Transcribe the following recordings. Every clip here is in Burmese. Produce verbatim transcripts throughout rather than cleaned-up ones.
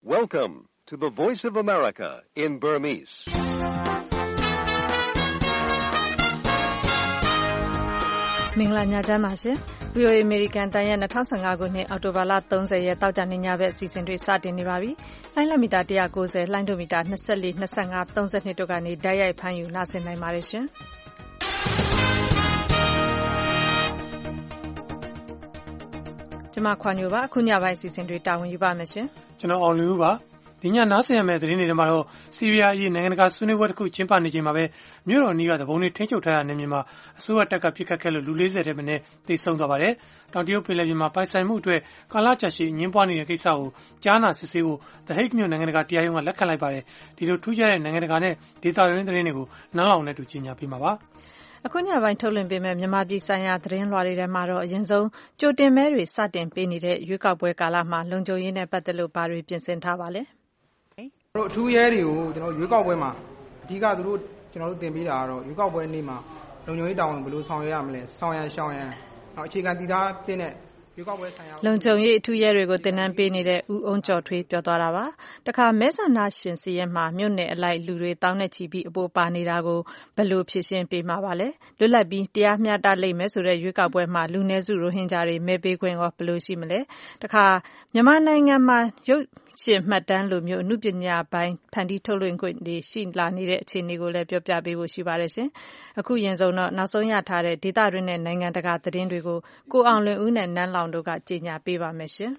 Welcome to the Voice of America in Burmese. ။မင်္ဂလာညချမ်းပါရှင်။ V O A American တန်ရဲ့twenty fifteenခုနှစ်အောက်တိုဘာလthirtyရက်တောက်ကြနေညဘက်အစီအစဉ်တွေစတင်နေပါပြီ။လိုင်းလက်မီတာone ninety, လိုင်းဒိုမီတာtwenty-four, twenty-five, thirty-twoတို့ကနေဓာတ်ရိုက်ဖမ်းယူနားဆင်နိုင်ပါတယ်ရှင်။ကျွန်မခွန်ညိုပါအခုညပိုင်းအစီအစဉ်တွေတာဝန်ယူပါမယ်ရှင်။ကျွန်တော်အောင်လူပါဒီညနားဆင်ရမယ့်သတင်းတွေမှာတော့ဆီးရီးယားအရေးနိုင်ငံတကာဆွေးနွေးပွဲတစ်ခုကျင်းပနေချိန်မှာပဲမြို့တော်နီးကသဘုံတွေထိန်းချုပ်ထားတဲ့နေမြေမှာအစိုးရတပ်ကပြစ်ခတ်ခဲ့လို့လူfortyထက်မနည်းသေဆုံးသွားပါတယ်။တောင်တရုတ်ပင်လယ်ပြင်မှာပိုင်ဆိုင်မှုအတွက်ကာလကြာရှည်အငင်းပွားနေတဲ့ကိစ္စကိုကြားနာစစ်ဆေးဖို့ The Hague မြို့နိုင်ငံတကာတရားရုံးကလက်ခံလိုက်ပါတယ်။ဒီလိုထူးခြားတဲ့နိုင်ငံတကာနဲ့ဒေသတွင်းသတင်းတွေကိုနားလောင်နဲ့တူကြီးညာပေးမှာပါ။အခုညပိုင်းထုတ်လွှင့်ပေးမယ့်မြန်မာပြည်ဆိုင်ရာသတင်းလွှာတွေထဲမှာတော့အရင်ဆုံးကြိုတင်မဲတွေစတင်ပေးနေတဲ့ရွေးကောက်ပွဲကာလမှာလုံခြုံရေးနဲ့ပတ်သက်လို့ဘာတွေပြင်ဆင်ထားပါလဲ။တို့အထူးရဲတွေကိုကျွန်တော်ရွေးကောက်ပွဲမှာအဓိကသူတို့ကျွန်တော်တို့တင်ပေးတာကတော့ရွေးကောက်ပွဲနေ့မှာလုံခြုံရေးတာဝန်ဘယ်လိုဆောင်ရွက်ရမလဲဆောင်ရန်ရှောင်ရန်နောက်အခြေခံတည်ထားတဲ့ရွေးကောက်ပွဲဆိုင်ရာလုံခြုံရေးအထူးရဲတွေကိုတင်နန်းပေးနေတဲ့ဦးအောင်ကျော်ထွေးပြောသွားတာပါတခါမဲဆန္ဒရှင်စီရဲမှာမြို့နယ်အလိုက်လူတွေတောင်းနဲ့ချီပြီးအပေါ်ပါနေတာကိုဘယ်လိုဖြေရှင်းပေးမှာပါလဲလွတ်လပ်ပြီးတရားမျှတလိမ့်မယ်ဆိုတဲ့ရွေးကောက်ပွဲမှာလူနည်းစုရိုဟင်ဂျာတွေမဲပေးခွင့်ရောဘယ်လိုရှိမလဲတခါမြန်မာနိုင်ငံမှာရုပ်ရှင်မှတ်တမ်းလိုမျိုးအမှုပညာပိုင်းဖန်တီးထုတ်လွှင့်ခွင့်တွေရှိလာနေတဲ့အခြေအနေကိုလည်းပြောပြပေးဖို့ရှိပါတယ်ရှင်အခုရင်ဆုံးတော့နောက်ဆုံးရထားတဲ့ဒေသတွင်းနဲ့နိုင်ငံတကာသတင်းတွေကိုကိုအောင်လွင်ဦးနဲ့နန်းလောင်တို့ကကြေညာပေးပါမယ်ရှင်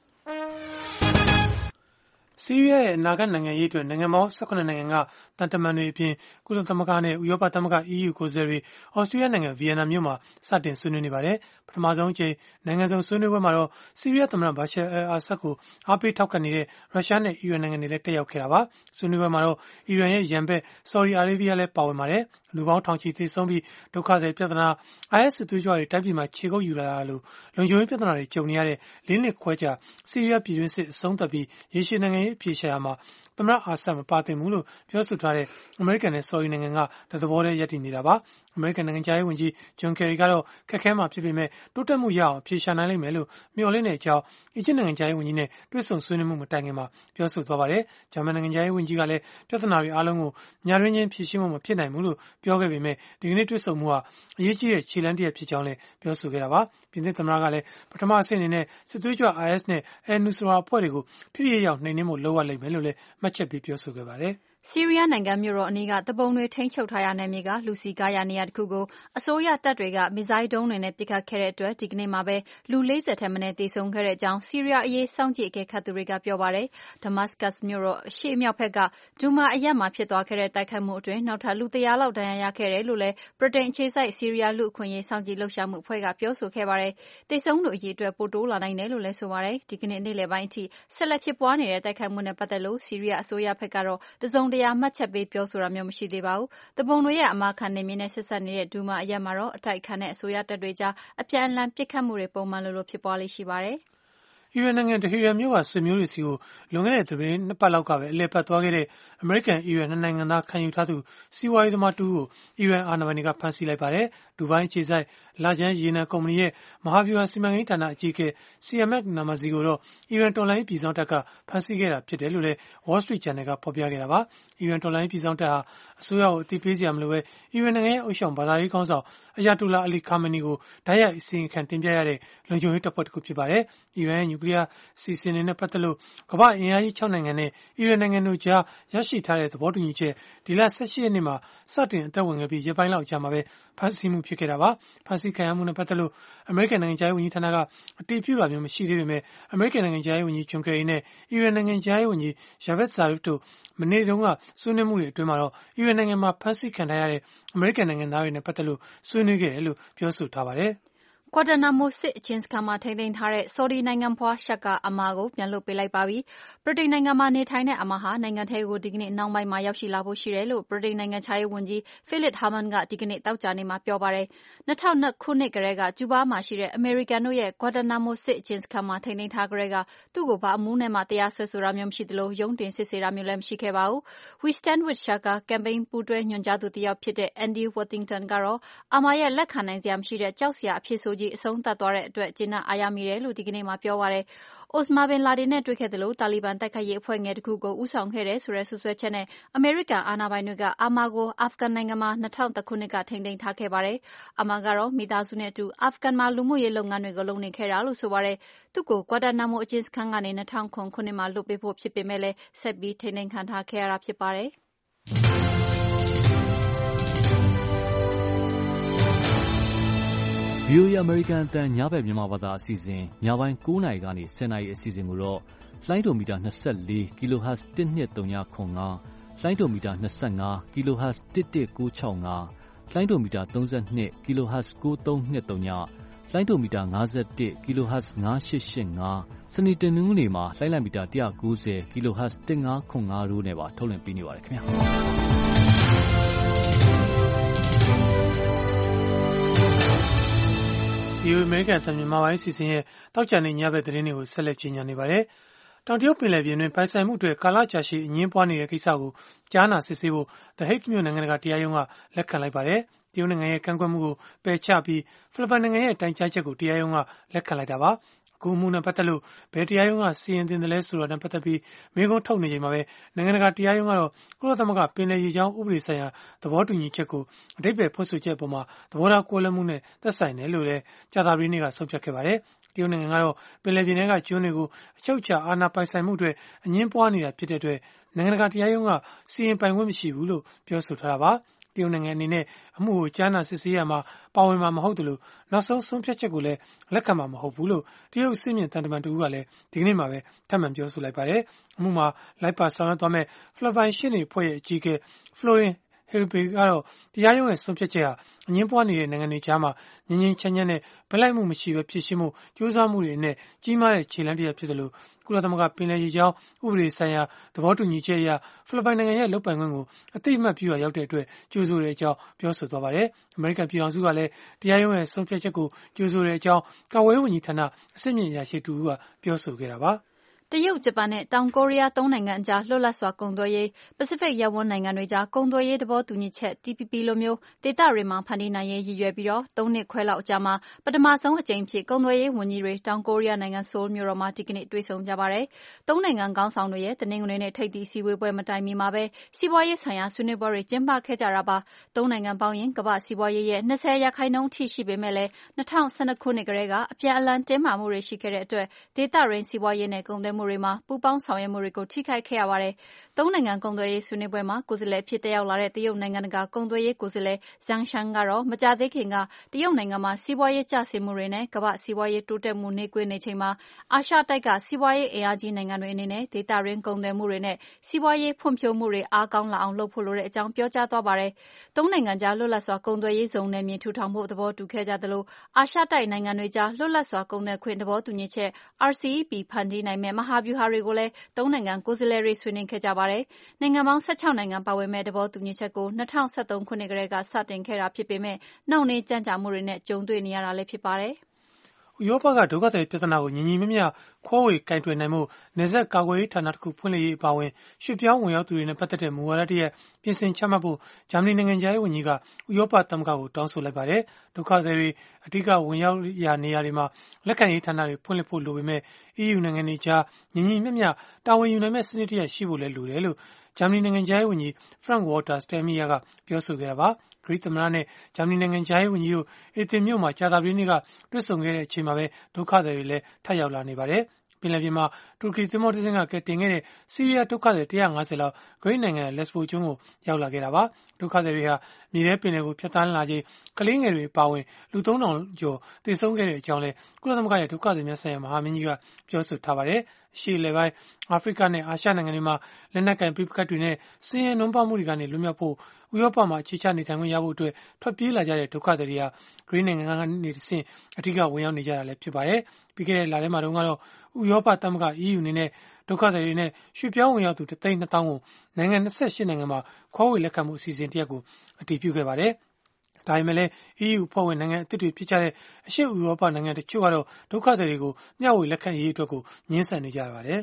ဆီးရီးယားရဲ့အနာဂတ်နိုင်ငံရေးအတွက်နိုင်ငံပေါင်းeighteenနိုင်ငံကတန်တမန်တွေအပြင်ကုလသမဂ္ဂနဲ့ဥရောပသမဂ္ဂ E U ကိုယ်စားလှယ်တွေဩစတြေးလျနိုင်ငံဗီယက်နာမြို့မှာစတင်ဆွေးနွေးနေပါတယ်ပထမဆုံးအကြိမ်နိုင်ငံစုံဆွေးနွေးပွဲမှာတော့ဆီးရီးယားသမ္မတဘာရှာအယ်အာဆတ်ကိုအားပေးထောက်ခံနေတဲ့ရုရှားနဲ့အီရန်နိုင်ငံတွေလည်းတက်ရောက်ခဲ့တာပါဆွေးနွေးပွဲမှာတော့အီရန်ရဲ့ရန်ဘက်ဆော်ဒီအာရေးဗီးယားလည်းပါဝင်ပါတယ်လူပေါင်းထောင်ချီသေဆုံးပြီးဒုက္ခသည်ပြဿနာ I S စစ်သွေးကြွတွေတိုက်ပြည်မှာခြေကုပ်ယူလာတာလို့လုံခြုံရေးပြဿနာတွေကြုံနေရတဲ့လေးနှစ်ခွဲကြာဆီးရီးယားပြည်တွင်းစစ်အဆုံးသတ်ပြီးရေရှည်နိုင်ငံရေးအပြေရှားရမှာသမ္မတအာဆတ်မပါတင်ဘူးလို့ပြောဆိုထားတဲ့အမေရိကန်နဲ့ဆော်ဒီနိုင်ငံကတသဘောတည်းရပ်တည်နေတာပါအမေရိကန်နိုင်ငံခြားရေးဝန်ကြီးဂျွန်ကယ်ရီကတော့ခက်ခဲမှာဖြစ်ပေမဲ့တိုးတက်မှုရအောင်ဖြေရှာနိုင်လိမ့်မယ်လို့မျှော်လင့်တဲ့အကြောင်းအီဂျစ်နိုင်ငံခြားရေးဝန်ကြီးနဲ့တွေ့ဆုံဆွေးနွေးမှုမတိုင်ခင်မှာပြောဆိုသွားပါတယ်ဂျာမန်နိုင်ငံခြားရေးဝန်ကြီးကလည်းပြဿနာတွေအားလုံးကိုညာတွင်းချင်းဖြေရှင်းမှုမဖြစ်နိုင်ဘူးလို့ပြောခဲ့ပေမဲ့ဒီကနေ့တွေ့ဆုံမှုဟာအရေးကြီးတဲ့ခြေလှမ်းတစ်ရပ်ဖြစ်ကြောင်းလည်းပြောဆိုခဲ့တာပါပြင်သစ်သမ္မတကလည်းပထမအဆင့်အနေနဲ့စစ်သွေးကြွ I S နဲ့ al-Nusra အဖွဲ့တွေကိုထိထိရောက်နှိမ်နင်းဖို့လုပ်ရလိမ့်မယ်လို့လည်းမှတ်ချက်ပေးပြောဆိုခဲ့ပါတယ်ဆီးရီးယားနိုင်ငံမြို့တော်အနီးကတပုံတွေထိန်းချုပ်ထားရနယ်မြေကလူစီကားရနေရာတစ်ခုကိုအစိုးရတပ်တွေကမစ်ဇိုင်းဒုံးတွေနဲ့ပစ်ခတ်ခဲ့တဲ့အတွက်ဒီကနေ့မှာပဲလူfortyထက်မနည်းသေဆုံးခဲ့တဲ့အကြောင်းဆီးရီးယားအရေးစောင့်ကြည့်အကဲခတ်သူတွေကပြောပါတယ်။ဒမတ်စကတ်မြို့တော်အရှေ့မြောက်ဘက်ကဒူမာအရပ်မှာဖြစ်သွားခဲ့တဲ့တိုက်ခိုက်မှုအတွင်းနောက်ထပ်လူone hundredလောက်ဒဏ်ရာရခဲ့တယ်လို့လည်းဗြိတိန်အခြေစိုက်ဆီးရီးယားလူ့အခွင့်အရေးစောင့်ကြည့်လှုပ်ရှားမှုအဖွဲ့ကပြောဆိုခဲ့ပါတယ်။သေဆုံးသူအရေအတွက်ပိုတိုးလာနိုင်တယ်လို့လည်းဆိုပါတယ်။ဒီကနေ့နေ့လယ်ပိုင်းအထိဆက်လက်ဖြစ်ပွားနေတဲ့တိုက်ခိုက်မှုနဲ့ပတ်သက်လို့ဆီးရီးယားအစိုးရဘက်ကတော့တစုံတရာမှတ်ချက်ပေးပြောဆိုတာမျိုးမရှိသေးပါဘူး။တပုံတွေရဲ့အမာခံနေမြင့်နဲ့ဆက်ဆက်နေတဲ့ဒူမာအရက်မှာတော့အတိုက်ခံတဲ့အစိုးရတပ်တွေကြားအပြန်အလှန်ပစ်ခတ်မှုတွေပုံမှန်လိုလိုဖြစ်ပွားလေးရှိပါတယ်။အီရန်နိုင်ငံတဟီရန်မြို့ကဆွေမျိုးတွေစီကိုလွန်ခဲ့တဲ့သတင်းနှစ်ပတ်လောက်ကပဲအလဲပတ်သွားခဲ့တဲ့အမေရိကန်အီရန်နှစ်နိုင်ငံသားခံယူထားသူစီးပွားရေးသမားတူကိုအီရန်အာဏာပိုင်တွေကဖမ်းဆီးလိုက်ပါတယ်။ဒူဘိုင်းအခြေစိုက်လာဂျန်ရေနံကုမ္ပဏီရဲ့မဟာဗျူဟာစီမံကိန်းဌာနအကြီးအကဲ Siamak Namazi ကိုတော့အီရန်တော်လှန်ရေးပြည်စောင့်တပ်ကဖမ်းဆီးခဲ့တာဖြစ်တယ်လို့လည်း Wall Street Journal ကဖော်ပြခဲ့တာပါ။အီရန်တော်လှန်ရေးပြည်စောင့်တပ်ဟာအစိုးရကိုအသိပေးစရာမလိုပဲအီရန်နိုင်ငံရဲ့အုပ်ချုပ်ဘာသာရေးခေါင်းဆောင်အယာတိုလာအလီခါမနီကိုဓာတ်ရိုက်အစီရင်ခံတင်ပြရတဲ့လုံခြုံရေးတပ်ဖွဲ့တစ်ခုဖြစ်ပါတယ်။အီရန်ရဲ့နျူကလ িয়ারစီစဉ်နေနဲ့ပတ်သက်လို့ကမ္ဘာ့အင်အားကြီးsixနိုင်ငံနဲ့အီရန်နိုင်ငံတို့ကြားရရှိထားတဲ့သဘောတူညီချက်ဒီလeighteenရက်နေ့မှာစတင်အသက်ဝင်ခဲ့ပြီးရပိုင်းလောက်ကြာမှာပဲဖမ်းဆီးမှုဖြစ်ခဲ့တာပါဖမ်းဆီးခံရမှုနဲ့ပတ်သက်လို့အမေရိကန်နိုင်ငံခြားရေးဝန်ကြီးဌာနကအတည်ပြုတာမျိုးမရှိသေးပေမဲ့အမေရိကန်နိုင်ငံခြားရေးဝန်ကြီးဂျွန်ကယ်ရီနဲ့အီရန်နိုင်ငံခြားရေးဝန်ကြီးဂျာဗက်ဇာရစ်တို့မနေ့တုန်းကဆွေးနွေးမှုတွေအတွင်းမှာတော့အီရန်နိုင်ငံမှာဖမ်းဆီးခံထားရတဲ့အမေရိကန်နိုင်ငံသားတွေနဲ့ပတ်သက်လို့ဆွေးနွေးခဲ့တယ်လို့ပြောဆိုထားပါတယ်ကွာတာနာမိုစစ်အချင်းစခန်းမှာထိန်းသိမ်းထားတဲ့ဆော်ဒီနိုင်ငံဖွားရှက်ကာအမာကိုပြန်လွှတ်ပေးလိုက်ပါပြီ။ဗြိတိန်နိုင်ငံမှာနေထိုင်တဲ့အမာဟာနိုင်ငံထဲကိုဒီကနေ့နှောင်းပိုင်းမှာရောက်ရှိလာဖို့ရှိတယ်လို့ဗြိတိန်နိုင်ငံခြားရေးဝန်ကြီးဖိလစ်ဟာမန်ကဒီကနေ့သောကြာနေ့မှာပြောပါတယ်။two thousand twoခုနှစ်ကတည်းကကျူဘားမှာရှိတဲ့အမေရိကန်တို့ရဲ့ကွာတာနာမိုစစ်အချင်းစခန်းမှာထိန်းသိမ်းထားကြတဲ့ကသူ့ကိုဘာအမှုနဲ့မှတရားစွဲဆိုတာမျိုးမရှိသလိုရုံးတင်စစ်ဆေးတာမျိုးလည်းမရှိခဲ့ပါဘူး။ We Stand with Shaka ကမ်ပိန်းပူးတွဲညွှန်ကြားသူတစ်ယောက်ဖြစ်တဲ့ Andy Worthington ကတော့အမာရဲ့လက်ခံနိုင်စရာမရှိတဲ့ကြောက်စရာအဖြစ်ဆိုကြီးကြီးအဆုံးသတ်သွားတဲ့အတွက်ကျေနပ်အားရမိတယ်လို့ဒီကနေ့မှာပြောပါတယ်။ Osama bin Laden နဲ့တွေ့ခဲ့သလိုတာလီဘန်တိုက်ခိုက်ရေးအဖွဲ့ငယ်တစ်ခုကိုဦးဆောင်ခဲ့တယ်ဆိုတဲ့ဆွဆွဲချက်နဲ့အမေရိကန်အာဏာပိုင်တွေကအာမာကိုအာဖဂန်နိုင်ငံမှာ၂၀၀၁ခုနှစ်ကထိန်းသိမ်းထားခဲ့ပါတယ်။အာမာကတော့မိသားစုနဲ့အတူအာဖဂန်မှာလူမှုရေးလုပ်ငန်းတွေကိုလုပ်နေခဲ့တာလို့ဆိုပါတယ်။သူ့ကိုကွာတာနာမိုအကျဉ်းစခန်းကနေ၂၀၀၇ခုနှစ်မှာလွှတ်ပေးဖို့ဖြစ်ပေမဲ့လည်းဆက်ပြီးထိန်းသိမ်းခံထားခဲ့ရတာဖြစ်ပါတယ်။ဗွီအိုအေ American အသံညဘက်မြန်မာဘာသာအစီအစဉ်ညပိုင်း၉နာရီကနေ၁၀နာရီအစီအစဉ်ကိုတော့လိုင်းဒိုမီတာ၂၄ kHz တစ်နှစ်၃၀ခွန်၅ လိုင်းဒိုမီတာ၂၅ kHz တစ်တစ်၉၆၅ လိုင်းဒိုမီတာ၃၂ kHz ၉၃၂၃ညလိုင်းဒိုမီတာ၅၁ kHz ၅၈၈၅စနေတနင်္ဂနွေမှာလိုင်းလံမီတာ၁၉၀ kHz တစ်၅ခွန်၅တို့နဲ့ပါထုတ်လွှင့်ပေးနေပါတယ်ခင်ဗျာဗွီအိုအေ American အသံမြန်မာပိုင်းအစီအစဉ်ရဲ့တောက်ကြတဲ့ညဘက်သတင်းတွေကိုဆက်လက်ကြီးညာနေပါတယ်။တောင်တရုတ်ပင်လယ်ပြင်တွင်ပိုင်ဆိုင်မှုအတွက်ကာလကြာရှည်အငင်းပွားနေတဲ့ကိစ္စကိုကြားနာစစ်ဆေးဖို့ The Hague မြို့နိုင်ငံတကာတရားရုံးကလက်ခံလိုက်ပါတယ်။တရုတ်နိုင်ငံရဲ့ကန့်ကွက်မှုကိုပယ်ချပြီးဖိလစ်ပိုင်နိုင်ငံရဲ့တိုင်ကြားချက်ကိုတရားရုံးကလက်ခံလိုက်တာပါ။အခုအမှုနဲ့ပတ်သက်လို့ဘယ်တရားရုံးကစီရင်တင်တယ်လဲဆိုတာနဲ့ပတ်သက်ပြီးမေးခွန်းထုတ်နေချိန်မှာပဲနိုင်ငံတကာတရားရုံးကတော့ကုလသမဂ္ဂပင်လယ်ရေကြောင်းဥပဒေဆိုင်ရာသဘောတူညီချက်ကိုအဓိပ္ပာယ်ဖွင့်ဆိုချက်အပေါ်မှာသဘောထားကွဲလွဲမှုနဲ့သက်ဆိုင်တယ်လို့လည်းကြာသပတေးနေ့ကဆုံးဖြတ်ခဲ့ပါတယ်။တရုတ်နိုင်ငံကတော့ပင်လယ်ပြင်ထဲကကျွန်းတွေကိုအချုပ်အခြာအာဏာပိုင်ဆိုင်မှုအတွက်အငြင်းပွားနေတာဖြစ်တဲ့အတွက်နိုင်ငံတကာတရားရုံးကစီရင်ပိုင်ခွင့်မရှိဘူးလို့ပြောဆိုထားတာပါ။တရုတ်နိုင်ငံအနေနဲ့အမှုကိုကြားနာစစ်ဆေးရမှာပါဝင်မှာမဟုတ်တယ်လို့နောက်ဆုံးဆုံးဖြတ်ချက်ကိုလည်းလက်ခံမှာမဟုတ်ဘူးလို့တရုတ်စစ်မြင့်တန်တမန်တူကလည်းဒီကနေ့မှပဲထပ်မံပြောဆိုလိုက်ပါတယ်။အမှုမှာလိုက်ပါဆောင်ရွက်သွားမဲ့ဖိလစ်ပိုင်ရှေ့နေအဖွဲ့ရဲ့အကြီးအကဲ Florin Heribe ကတော့တရားရုံးရဲ့ဆုံးဖြတ်ချက်ဟာအငြင်းပွားနေတဲ့နိုင်ငံတွေကြားမှာငြင်းငြင်းချမ်းချမ်းနဲ့ဗလိုက်မှုမရှိဘဲဖြစ်ရှိမှုကြိုးစားမှုတွေနဲ့ကြီးမားတဲ့ခြေလှမ်းတစ်ရပ်ဖြစ်တယ်လို့ကုလသမဂ္ဂပင်လယ်ရေကြောင်းဥပဒေဆိုင်ရာသဘောတူညီချက်အရဖိလစ်ပိုင်နိုင်ငံရဲ့လုပ်ပိုင်ခွင့်ကိုအသိအမှတ်ပြုရရောက်တဲ့အတွက်ကြိုးဆိုတဲ့အကြောင်းပြောဆိုသွားပါတယ်။အမေရိကန်ပြည်ထောင်စုကလည်းတရားရုံးရဲ့ဆုံးဖြတ်ချက်ကိုကြိုးဆိုတဲ့အကြောင်းကာကွယ်ရေးဝန်ကြီးဌာနအဆင့်မြင့်အရာရှိတူကပြောဆိုခဲ့တာပါ။တရုတ်ဂျပန်နဲ့တောင်ကိုရီးယားသုံးနိုင်ငံအကြားလွတ်လပ်စွာကုန်သွယ်ရေးပစိဖိတ်ရပ်ဝန်းနိုင်ငံတွေကြားကုန်သွယ်ရေးသဘောတူညီချက် T P P လိုမျိုးဒေသတွေမှာဖန်တီးနိုင်ရေးရည်ရွယ်ပြီးတော့သုံးနှစ်ခွဲလောက်အကြာမှာပထမဆုံးအကြိမ်ဖြစ်ကုန်သွယ်ရေးဝန်ကြီးတွေတောင်ကိုရီးယားနိုင်ငံဆိုးလ်မြို့တော်မှာဒီကနေ့တွေ့ဆုံကြပါတယ်။သုံးနိုင်ငံခေါင်းဆောင်တွေရဲ့တနင်္ဂနွေနေ့ထိပ်သီးစည်းဝေးပွဲမတိုင်မီမှာပဲစီးပွားရေးဆိုင်ရာဆွေးနွေးပွဲတွေကျင်းပခဲ့ကြတာပါ။သုံးနိုင်ငံပေါင်းရင်ကမ္ဘာစီးပွားရေးရဲ့၂၀ရာခိုင်နှုန်းထိရှိပေမဲ့လည်း၂၀၁၂ခုနှစ်ကတည်းကအပြန်အလှန်တင်းမာမှုတွေရှိခဲ့တဲ့အတွက်ဒေသရင်းစီးပွားရေးနဲ့ကုန်သွယ်မှုတွေမှာပူးပေါင်းဆောင်ရွက်မှုတွေကိုထိခိုက်ခဲ့ရပါတယ်။သုံးနိုင်ငံကုန်သွယ်ရေးဆွေးနွေးပွဲမှာကိုယ်စားလှယ်အဖြစ်တက်ရောက်လာတဲ့တရုတ်နိုင်ငံတကာကုန်သွယ်ရေးကိုယ်စားလှယ် Zhang Shan ကတော့မကြာသေးခင်ကတရုတ်နိုင်ငံမှာစီးပွားရေးကျဆင်းမှုတွေနဲ့ကမ္ဘာစီးပွားရေးတိုးတက်မှုနှေးကွေးနေချိန်မှာအာရှတိုက်ကစီးပွားရေးအင်အားကြီးနိုင်ငံတွေအနေနဲ့ဒေသရင်းကုန်သွယ်မှုတွေနဲ့စီးပွားရေးဖွံ့ဖြိုးမှုတွေအားကောင်းလာအောင်လုပ်ဖို့လိုတဲ့အကြောင်းပြောကြားသွားပါတယ်။သုံးနိုင်ငံကြားလွတ်လပ်စွာကုန်သွယ်ရေးဇုံနယ်မြေထူထောင်ဖို့သဘောတူခဲ့ကြသလိုအာရှတိုက်နိုင်ငံတွေကြားလွတ်လပ်စွာကုန်သွယ်ခွင့်သဘောတူညီချက် R C E P ဖန်တီးနိုင်မဲ့မဟာဗျူဟာတွေကိုလည်းသုံးနိုင်ငံကိုယ်စားလှယ်တွေဆွေးနွေးခဲ့ကြပါတယ်။နိုင်ငံပေါင်း၁၆နိုင်ငံပါဝင်မဲ့သဘောတူညီချက်ကို၂၀၁၃ခုနှစ်ကတည်းကစတင်ခဲ့တာဖြစ်ပေမဲ့နှောင့်နှေးကြန့်ကြာမှုတွေနဲ့ကြုံတွေ့နေရတာလည်းဖြစ်ပါတယ်။ဥရောပကဒုက္ခသည်ပြဿနာကိုညီညီမျှမျှခွဲဝေကိုင်တွယ်နိုင်မှုနယ်စပ်ကာကွယ်ရေးဌာနတစ်ခုဖွင့်လှစ်ရေးအပါအဝင်ရွှေ့ပြောင်းဝင်ရောက်သူတွေနဲ့ပတ်သက်တဲ့မူဝါဒတရက်ပြင်ဆင်ချမှတ်ဖို့ဂျာမနီနိုင်ငံသားရေးဝန်ကြီးကဥရောပသမဂ္ဂကိုတောင်းဆိုလိုက်ပါတယ်။ဒုက္ခသည်တွေအဓိကဝင်ရောက်ရာနေရာတွေမှာလက်ခံရေးဌာနတွေဖွင့်လှစ်ဖို့လိုပေမဲ့ E U နိုင်ငံတွေကြားညီညီမျှမျှတာဝန်ယူနိုင်မဲ့စနစ်တရက်ရှိဖို့လည်းလိုတယ်လို့ဂျာမနီနိုင်ငံသားရေးဝန်ကြီး Frank Walter Steinmeier ကပြောဆိုခဲ့တာပါ။ဂရိသမ္မတနဲ့ဂျာမနီနိုင်ငံသားရေးဝန်ကြီးတို့အေသင်မြို့မှာကြာသပတေးနေ့ကတွေ့ဆုံခဲ့တဲ့အချိန်မှာပဲဒုက္ခသည်တွေလည်းထပ်ရောက်လာနေပါတယ်။ပင်လယ်ပြင်မှာတူရကီသင်္ဘောတစ်စင်းကကယ်တင်ခဲ့တဲ့ဆီးရီးယားဒုက္ခသည်၁၅၀လောက်ဂရိနိုင်ငံလက်စပိုကျွန်းကိုရောက်လာခဲ့တာပါ။ဒုက္ခသည်တွေဟာမြေထဲပင်လယ်ကိုဖြတ်သန်းလာချိန်ကလေးငယ်တွေအပါအဝင်လူသုံးထောင်ကျော်သေဆုံးခဲ့တဲ့အကြောင်းလည်းကုလသမဂ္ဂရဲ့ဒုက္ခသည်များဆိုင်ရာမဟာမင်းကြီးကပြောဆိုထားပါတယ်။အရှေ့အလယ်ပိုင်းအာဖရိကနဲ့အာရှနိုင်ငံတွေမှာလက်နက်ကင်ပဋိပက္ခတွေနဲ့ဆင်းရဲနွမ်းပါးမှုတွေကနေလွတ်မြောက်ဖို့ဥရောပမှာအခြေချနေထိုင်ခွင့်ရဖို့အတွက်ထွက်ပြေးလာကြတဲ့ဒုက္ခသည်တွေဟာဂရိနိုင်ငံကနေတဆင့်အထူးဝင်ရောက်နေကြတာလည်းဖြစ်ပါတယ်။ပြီးခဲ့တဲ့လထဲမှာတုန်းကတော့ဥရောပသမဂ္ဂ E U အနေနဲ့ဒုက္ခသည်တွေနဲ့ရွှေ့ပြောင်းဝင်ရောက်သူတစ်သိန်းနှစ်သောင်းကိုနိုင်ငံ၂၈နိုင်ငံမှာခွဲဝေလက်ခံမှုအစီအစဉ်တစ်ရပ်ကိုအတည်ပြုခဲ့ပါတယ်။ဒါပေမဲ့လည်း E U အဖွဲ့ဝင်နိုင်ငံအသစ်တွေဖြစ်ကြတဲ့အရှေ့ဥရောပနိုင်ငံတချို့ကတော့ဒုက္ခသည်တွေကိုမျှဝေလက်ခံရေးအတွက်ကိုငြင်းဆန်နေကြပါတယ်။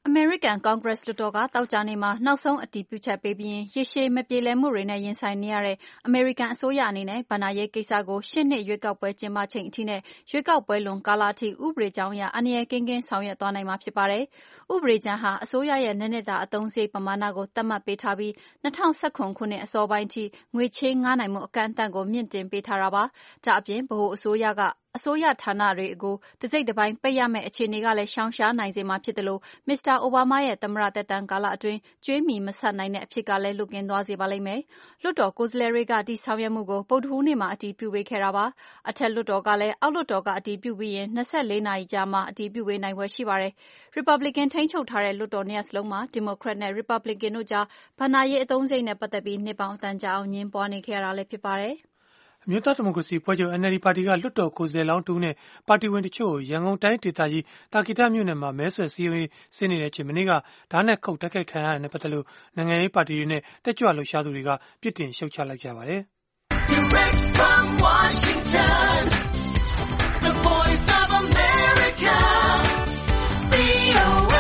အမေရိကန်ကွန်ဂရက်လွှတ်တော်ကသောကြာနေ့မှာနောက်ဆုံးအတည်ပြုချက်ပေးပြီးရေရှည်မပြေလည်မှုတွေနဲ့ရင်ဆိုင်နေရတဲ့အမေရိကန်အစိုးရအနေနဲ့ဘဏ္ဍာရေးကိစ္စကိုရှေ့နှစ်ရွေးကောက်ပွဲကျင်းပချိန်အထိနဲ့ရွေးကောက်ပွဲလွန်ကာလအထိဥပဒေကြောင်းအရအန္တရာယ်ကင်းကင်းဆောင်ရွက်သွားနိုင်မှာဖြစ်ပါတယ်။ဥပဒေကြမ်းဟာအစိုးရရဲ့နှစ်နှစ်တာအသုံးစရိတ်ပမာဏကိုသတ်မှတ်ပေးထားပြီး၂၀၁၇ခုနှစ်အစောပိုင်းထိငွေချေးငှားနိုင်မှုအကန့်အသတ်ကိုမြင့်တင်ပေးထားတာပါ။ဒါအပြင်ဗဟိုအစိုးရကအစိုးရဌာနတွေကိုတစိတ်တပိုင်းပိတ်ရမယ့်အခြေအနေကလည်းရှောင်ရှားနိုင်စေမှာဖြစ်တယ်လို့မစ္စတာအိုဘားမားရဲ့သမ္မတသက်တမ်းကာလအတွင်းကြွေးမြီမဆပ်နိုင်တဲ့အဖြစ်ကလည်းလွတ်ကင်းသွားစေပါလိမ့်မယ်။လွှတ်တော်ကိုယ်စားလှယ်တွေကဒီဆောင်ရွက်မှုကိုဗုဒ္ဓဟူးနေ့မှာအတည်ပြုပေးခဲ့တာပါ။အထက်လွှတ်တော်ကလည်းအောက်လွှတ်တော်ကအတည်ပြုပြီးရင်၂၄နာရီကြာမှအတည်ပြုပေးနိုင်ဖွယ်ရှိပါတယ်။ ရီပတ်ဘလစ်ကန်ထိန်းချုပ်ထားတဲ့လွှတ်တော်နှစ်ရပ်စလုံးမှာဒီမိုကရက်နဲ့ရီပတ်ဘလစ်ကန်တို့ကြားဘဏ္ဍာရေးအသုံးစရိတ်နဲ့ပတ်သက်ပြီးနှစ်ပေါင်းအတန်ကြာအောင်ငြင်းပွားနေခဲ့ရတာလည်းဖြစ်ပါတယ်။အမျိုးသားဒီမိုကရေစီအဖွဲ့ချုပ် N L D ပါတီကလွှတ်တော်ကိုယ်စားလှယ်လောင်းတဦးနဲ့ပါတီဝင်တချို့ကိုရန်ကုန်တိုင်းဒေသကြီးတာကီတမြို့နယ်မှာမဲဆွယ်စည်းရုံးရေးဆင်းနေတဲ့အချိန်မနေ့ကဓာတ်နဲ့ခုတ်တိုက်ခိုက်ခံရတဲ့ပတ်သက်လို့နိုင်ငံရေးပါတီတွေနဲ့တက်ကြွလှုပ်ရှားသူတွေကပြစ်တင်ရှုတ်ချလိုက်ကြပါတယ်။ Direct from Washington, the voice of America, V O A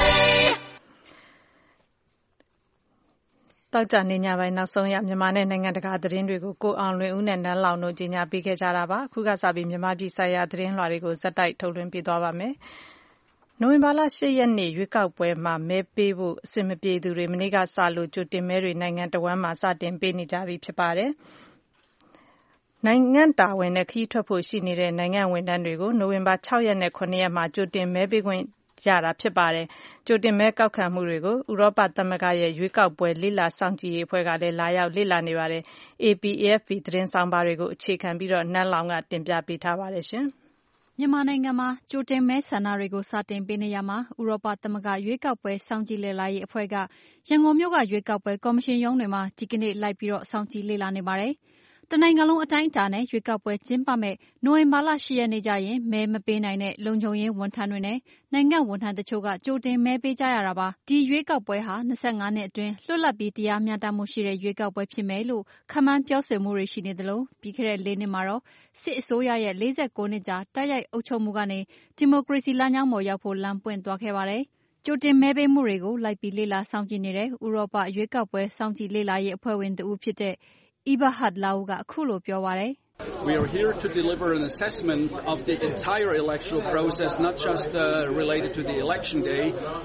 တောက်ကြနေညပိုင်းနောက်ဆုံးရမြန်မာနဲ့နိုင်ငံတကာသတင်းတွေကိုကိုအောင်လွင်ဦးနဲ့နန်းလောင်တို့ကြီးညာပေးခဲ့ကြတာပါအခုကစပြီးမြန်မာပြည်ဆိုင်ရာသတင်းလွှာတွေကိုဇက်တိုက်ထုတ်လွှင့်ပေးသွားပါမယ်နိုဝင်ဘာလ၈ရက်နေ့ရွေးကောက်ပွဲမှာမဲပေးဖို့အဆင်မပြေသူတွေမနေ့ကစလို့ကြိုတင်မဲတွေနိုင်ငံတော်ဝန်မှာစတင်ပေးနေကြပြီဖြစ်ပါတယ်နိုင်ငံတာဝန်နဲ့ခရီးထွက်ဖို့ရှိနေတဲ့နိုင်ငံဝန်ထမ်းတွေကိုနိုဝင်ဘာ၆ရက်နဲ့၇ရက်မှာကြိုတင်မဲပေးခွင့်ရတာဖြစ်ပါတယ်ကြိုတင်မဲကောက်ခံမှုတွေကိုဥရောပသမဂ္ဂရဲ့ရွေးကောက်ပွဲလေ့လာစောင့်ကြည့်ရေးအဖွဲ့ကလည်းလာရောက်လေ့လာနေပါတယ် A P A F P သတင်းဆောင်ပါတွေကိုအခြေခံပြီးတော့နန်းလောင်ကတင်ပြပေးထားပါတယ်ရှင်မြန်မာနိုင်ငံမှာကြိုတင်မဲဆန္ဒတွေကိုစတင်ပေးနေရမှာဥရောပသမဂ္ဂရွေးကောက်ပွဲစောင့်ကြည့်လေ့လာရေးအဖွဲ့ကရန်ကုန်မြို့ကရွေးကောက်ပွဲကော်မရှင်ရုံးတွေမှာဒီကနေ့လိုက်ပြီးတော့စောင့်ကြည့်လေ့လာနေပါတယ်တနိုင်ငံလုံးအတိုင်းအတာနဲ့ရွေးကောက်ပွဲကျင်းပမဲ့နိုဝင်ဘာလ၈ရက်နေ့ကျရင်မဲမပေးနိုင်တဲ့လုံခြုံရေးဝန်ထမ်းတွေနဲ့နိုင်ငံဝန်ထမ်းတချို့ကကြိုတင်မဲပေးကြရတာပါဒီရွေးကောက်ပွဲဟာ၂၅နှစ်အတွင်းလွတ်လပ်ပြီးတရားမျှတမှုရှိတဲ့ရွေးကောက်ပွဲဖြစ်မယ်လို့ခန့်မှန်းပြောဆိုမှုတွေရှိနေသလိုပြီးခဲ့တဲ့၄နှစ်မှာတော့စစ်အစိုးရရဲ့၄၉နှစ်ကြာတိုက်ရိုက်အုပ်ချုပ်မှုကနေဒီမိုကရေစီလမ်းကြောင်းပေါ်ရောက်ဖို့လမ်းပွင့်သွားခဲ့ပါတယ်ကြိုတင်မဲပေးမှုတွေကိုလိုက်ပြီးလေ့လာစောင့်ကြည့်နေတဲ့ဥရောပရွေးကောက်ပွဲစောင့်ကြည့်လေ့လာရေးအဖွဲ့ဝင်တဦးဖြစ်တဲ့Eberhard Lau ကအခုလိုပြောပါတယ် We are here to deliver an assessment of the entire electoral process, not just uh, related to the election day.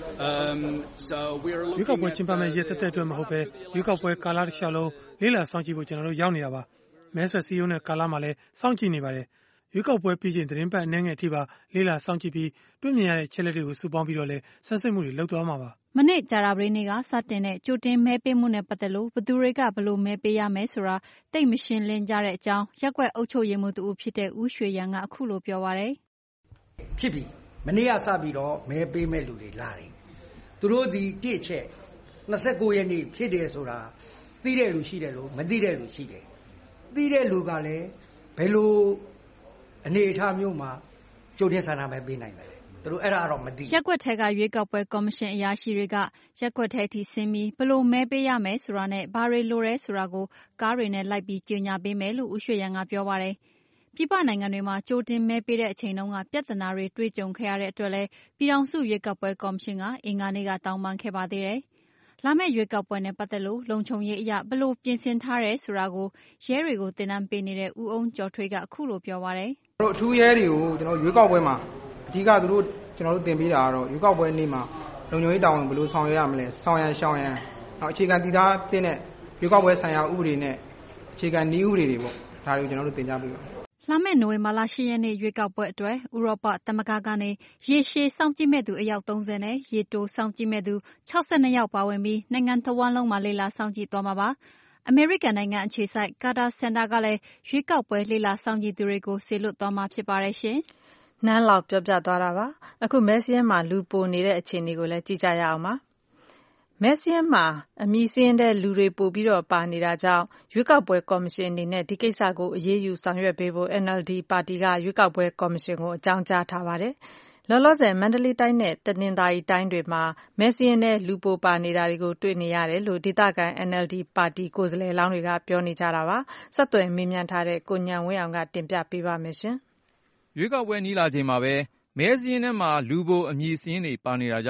Um, so we are looking at... ရွေးကောက်ပွဲကျင်းပမယ့်ရက်သက်သက်အတွက်မဟုတ်ပဲရွေးကောက်ပွဲကာလတစ်လျှောက်လုံးလေ့လာစောင့်ကြည့်ဖို့ကျွန်တော်တို့ရောက်နေတာပါ။မဲဆွယ်စည်းရုံးတဲ့ကာလမှာလည်းစောင့်ကြည့်နေပါတယ်။ရွေးကောက်ပွဲပြီးချိန်သတင်းပတ်အနည်းငယ်အထိပါလေ့လာစောင့်ကြည့်ပြီးတွေ့မြင်ရတဲ့ချက်လက်တွေကိုစုပေါင်းပြီးတော့လည်းဆန်းစစ်မှုတွေလုပ်သွားမှာပါမနေ့ကြာတာပရိနေ့ကစတင်တဲ့ကြိုတင်မဲပေးမှုနဲ့ပတ်သက်လို့ဘသူတွေကဘလို့မဲပေးရမယ်ဆိုတာတိတ်မရှင်းလင်းကြတဲ့အကြောင်းရက်ကွက်အုပ်ချုပ်ရေးမှူးတူဖြစ်တဲ့ဦးရွှေရန်ကအခုလိုပြောပါတယ်ဖြစ်ပြီမနေ့ကစပြီးတော့မဲပေးမဲ့လူတွေလာတယ်သူတို့ဒီတစ်ချက်၂၉ရက်နေ့ဖြစ်တယ်ဆိုတာသိတဲ့လူရှိတယ်လို့မသိတဲ့လူရှိတယ်သိတဲ့လူကလည်းဘယ်လိုအနေအထားမျိုးမှာကြိုတင်ဆန္ဒမဲပေးနိုင်တယ်သူတို့အဲ့ဒါတော့မသိရက်ကွက်ထဲကရွေးကောက်ပွဲကော်မရှင်အရာရှိတွေကရက်ကွက်ထဲထိဆင်းပြီးဘလို့မဲပေးရမယ်ဆိုတာနဲ့ဘာတွေလိုရဲဆိုတာကိုကားတွေနဲ့လိုက်ပြီးကြေညာပေးမယ်လို့ဦးရွှေရန်ကပြောပါတယ်ပြည်ပနိုင်ငံတွေမှာကြိုတင်မဲပေးတဲ့အချိန်တုန်းကပြဿနာတွေတွေ့ကြုံခဲ့ရတဲ့အတွက်လည်းပြည်ထောင်စုရွေးကောက်ပွဲကော်မရှင်ကအင်္ဂါနေ့ကတောင်းပန်ခဲ့ပါသေးတယ်လာမယ့်ရွေးကောက်ပွဲနဲ့ပတ်သက်လို့လုံခြုံရေးအရာဘလို့ပြင်ဆင်ထားတယ်ဆိုတာကိုရဲတွေကိုသင်တန်းပေးနေတဲ့ဦးအောင်ကျော်ထွေးကအခုလိုပြောပါတယ်ကျွန်တော်အထူးရဲတွေကိုကျွန်တော်ရွေးကောက်ပွဲမှာအဓိကသူတို့ကျွန်တော်တို့တင်ပေးတာကတော့ရွေးကောက်ပွဲနေ့မှာလုံခြုံရေးတာဝန်ဘယ်လိုဆောင်ရွက်ရမလဲဆောင်ရန်ရှောင်ရန်နောက်အခြေခံတည်ထားတဲ့ရွေးကောက်ပွဲဆိုင်ရာဥပဒေနဲ့အခြေခံနည်းဥပဒေတွေပေါ့ဒါတွေကိုကျွန်တော်တို့သင်ကြားပေးပါလာမယ့်နိုဝင်ဘာလ၈ရက်နေ့ရွေးကောက်ပွဲအတွက်ဥရောပသမဂ္ဂကနေရေရှည်စောင့်ကြည့်မဲ့သူအယောက်၃၀နဲ့ရေတိုစောင့်ကြည့်မဲ့သူ၆၂ယောက်ပါဝင်ပြီးနိုင်ငံတစ်ဝန်းလုံးမှာလေ့လာစောင့်ကြည့်သွားမှာပါအမေရိကန်နိုင်ငံအခြေစိုက်ကာတာစင်တာကလည်းရွေးကောက်ပွဲလေ့လာစောင့်ကြည့်သူတွေကိုဆေလွတ်သွားမှာဖြစ်ပါတယ်ရှင်နန်းလောက်ပြောပြသွားတာပါအခုမဲစင်းမှာလူပိုနေတဲ့အခြေအနေကိုလည်းကြည့်ကြရအောင်ပါမဲစင်းမှာအမည်စင်းတဲ့လူတွေပို့ပြီးတော့ပါနေတာကြောင့်ရွေးကောက်ပွဲကော်မရှင်အနေနဲ့ဒီကိစ္စကိုအရေးယူဆောင်ရွက်ပေးဖို့ N L D ပါတီကရွေးကောက်ပွဲကော်မရှင်ကိုအကြောင်းကြားထားပါတယ်လောလောဆယ်မန္တလေးတိုင်းနဲ့တနင်္သာရီတိုင်းတွေမှာမဲစင်းနဲ့လူပိုပါနေတာတွေကိုတွေ့နေရတယ်လို့ဒေသခံ N L D ပါတီကိုယ်စားလှယ်လောင်းတွေကပြောနေကြတာပါဆက်သွယ်မေးမြန်းထားတဲ့ကိုညံဝင်းအောင်ကတင်ပြပေးပါမယ်ရှင်ရွေးကောက်ပွဲနီးလာချိန်မှာပဲမဲစင်းထဲမှာလူပိုအမည်စင်းတွေပါနေတာကြောင့်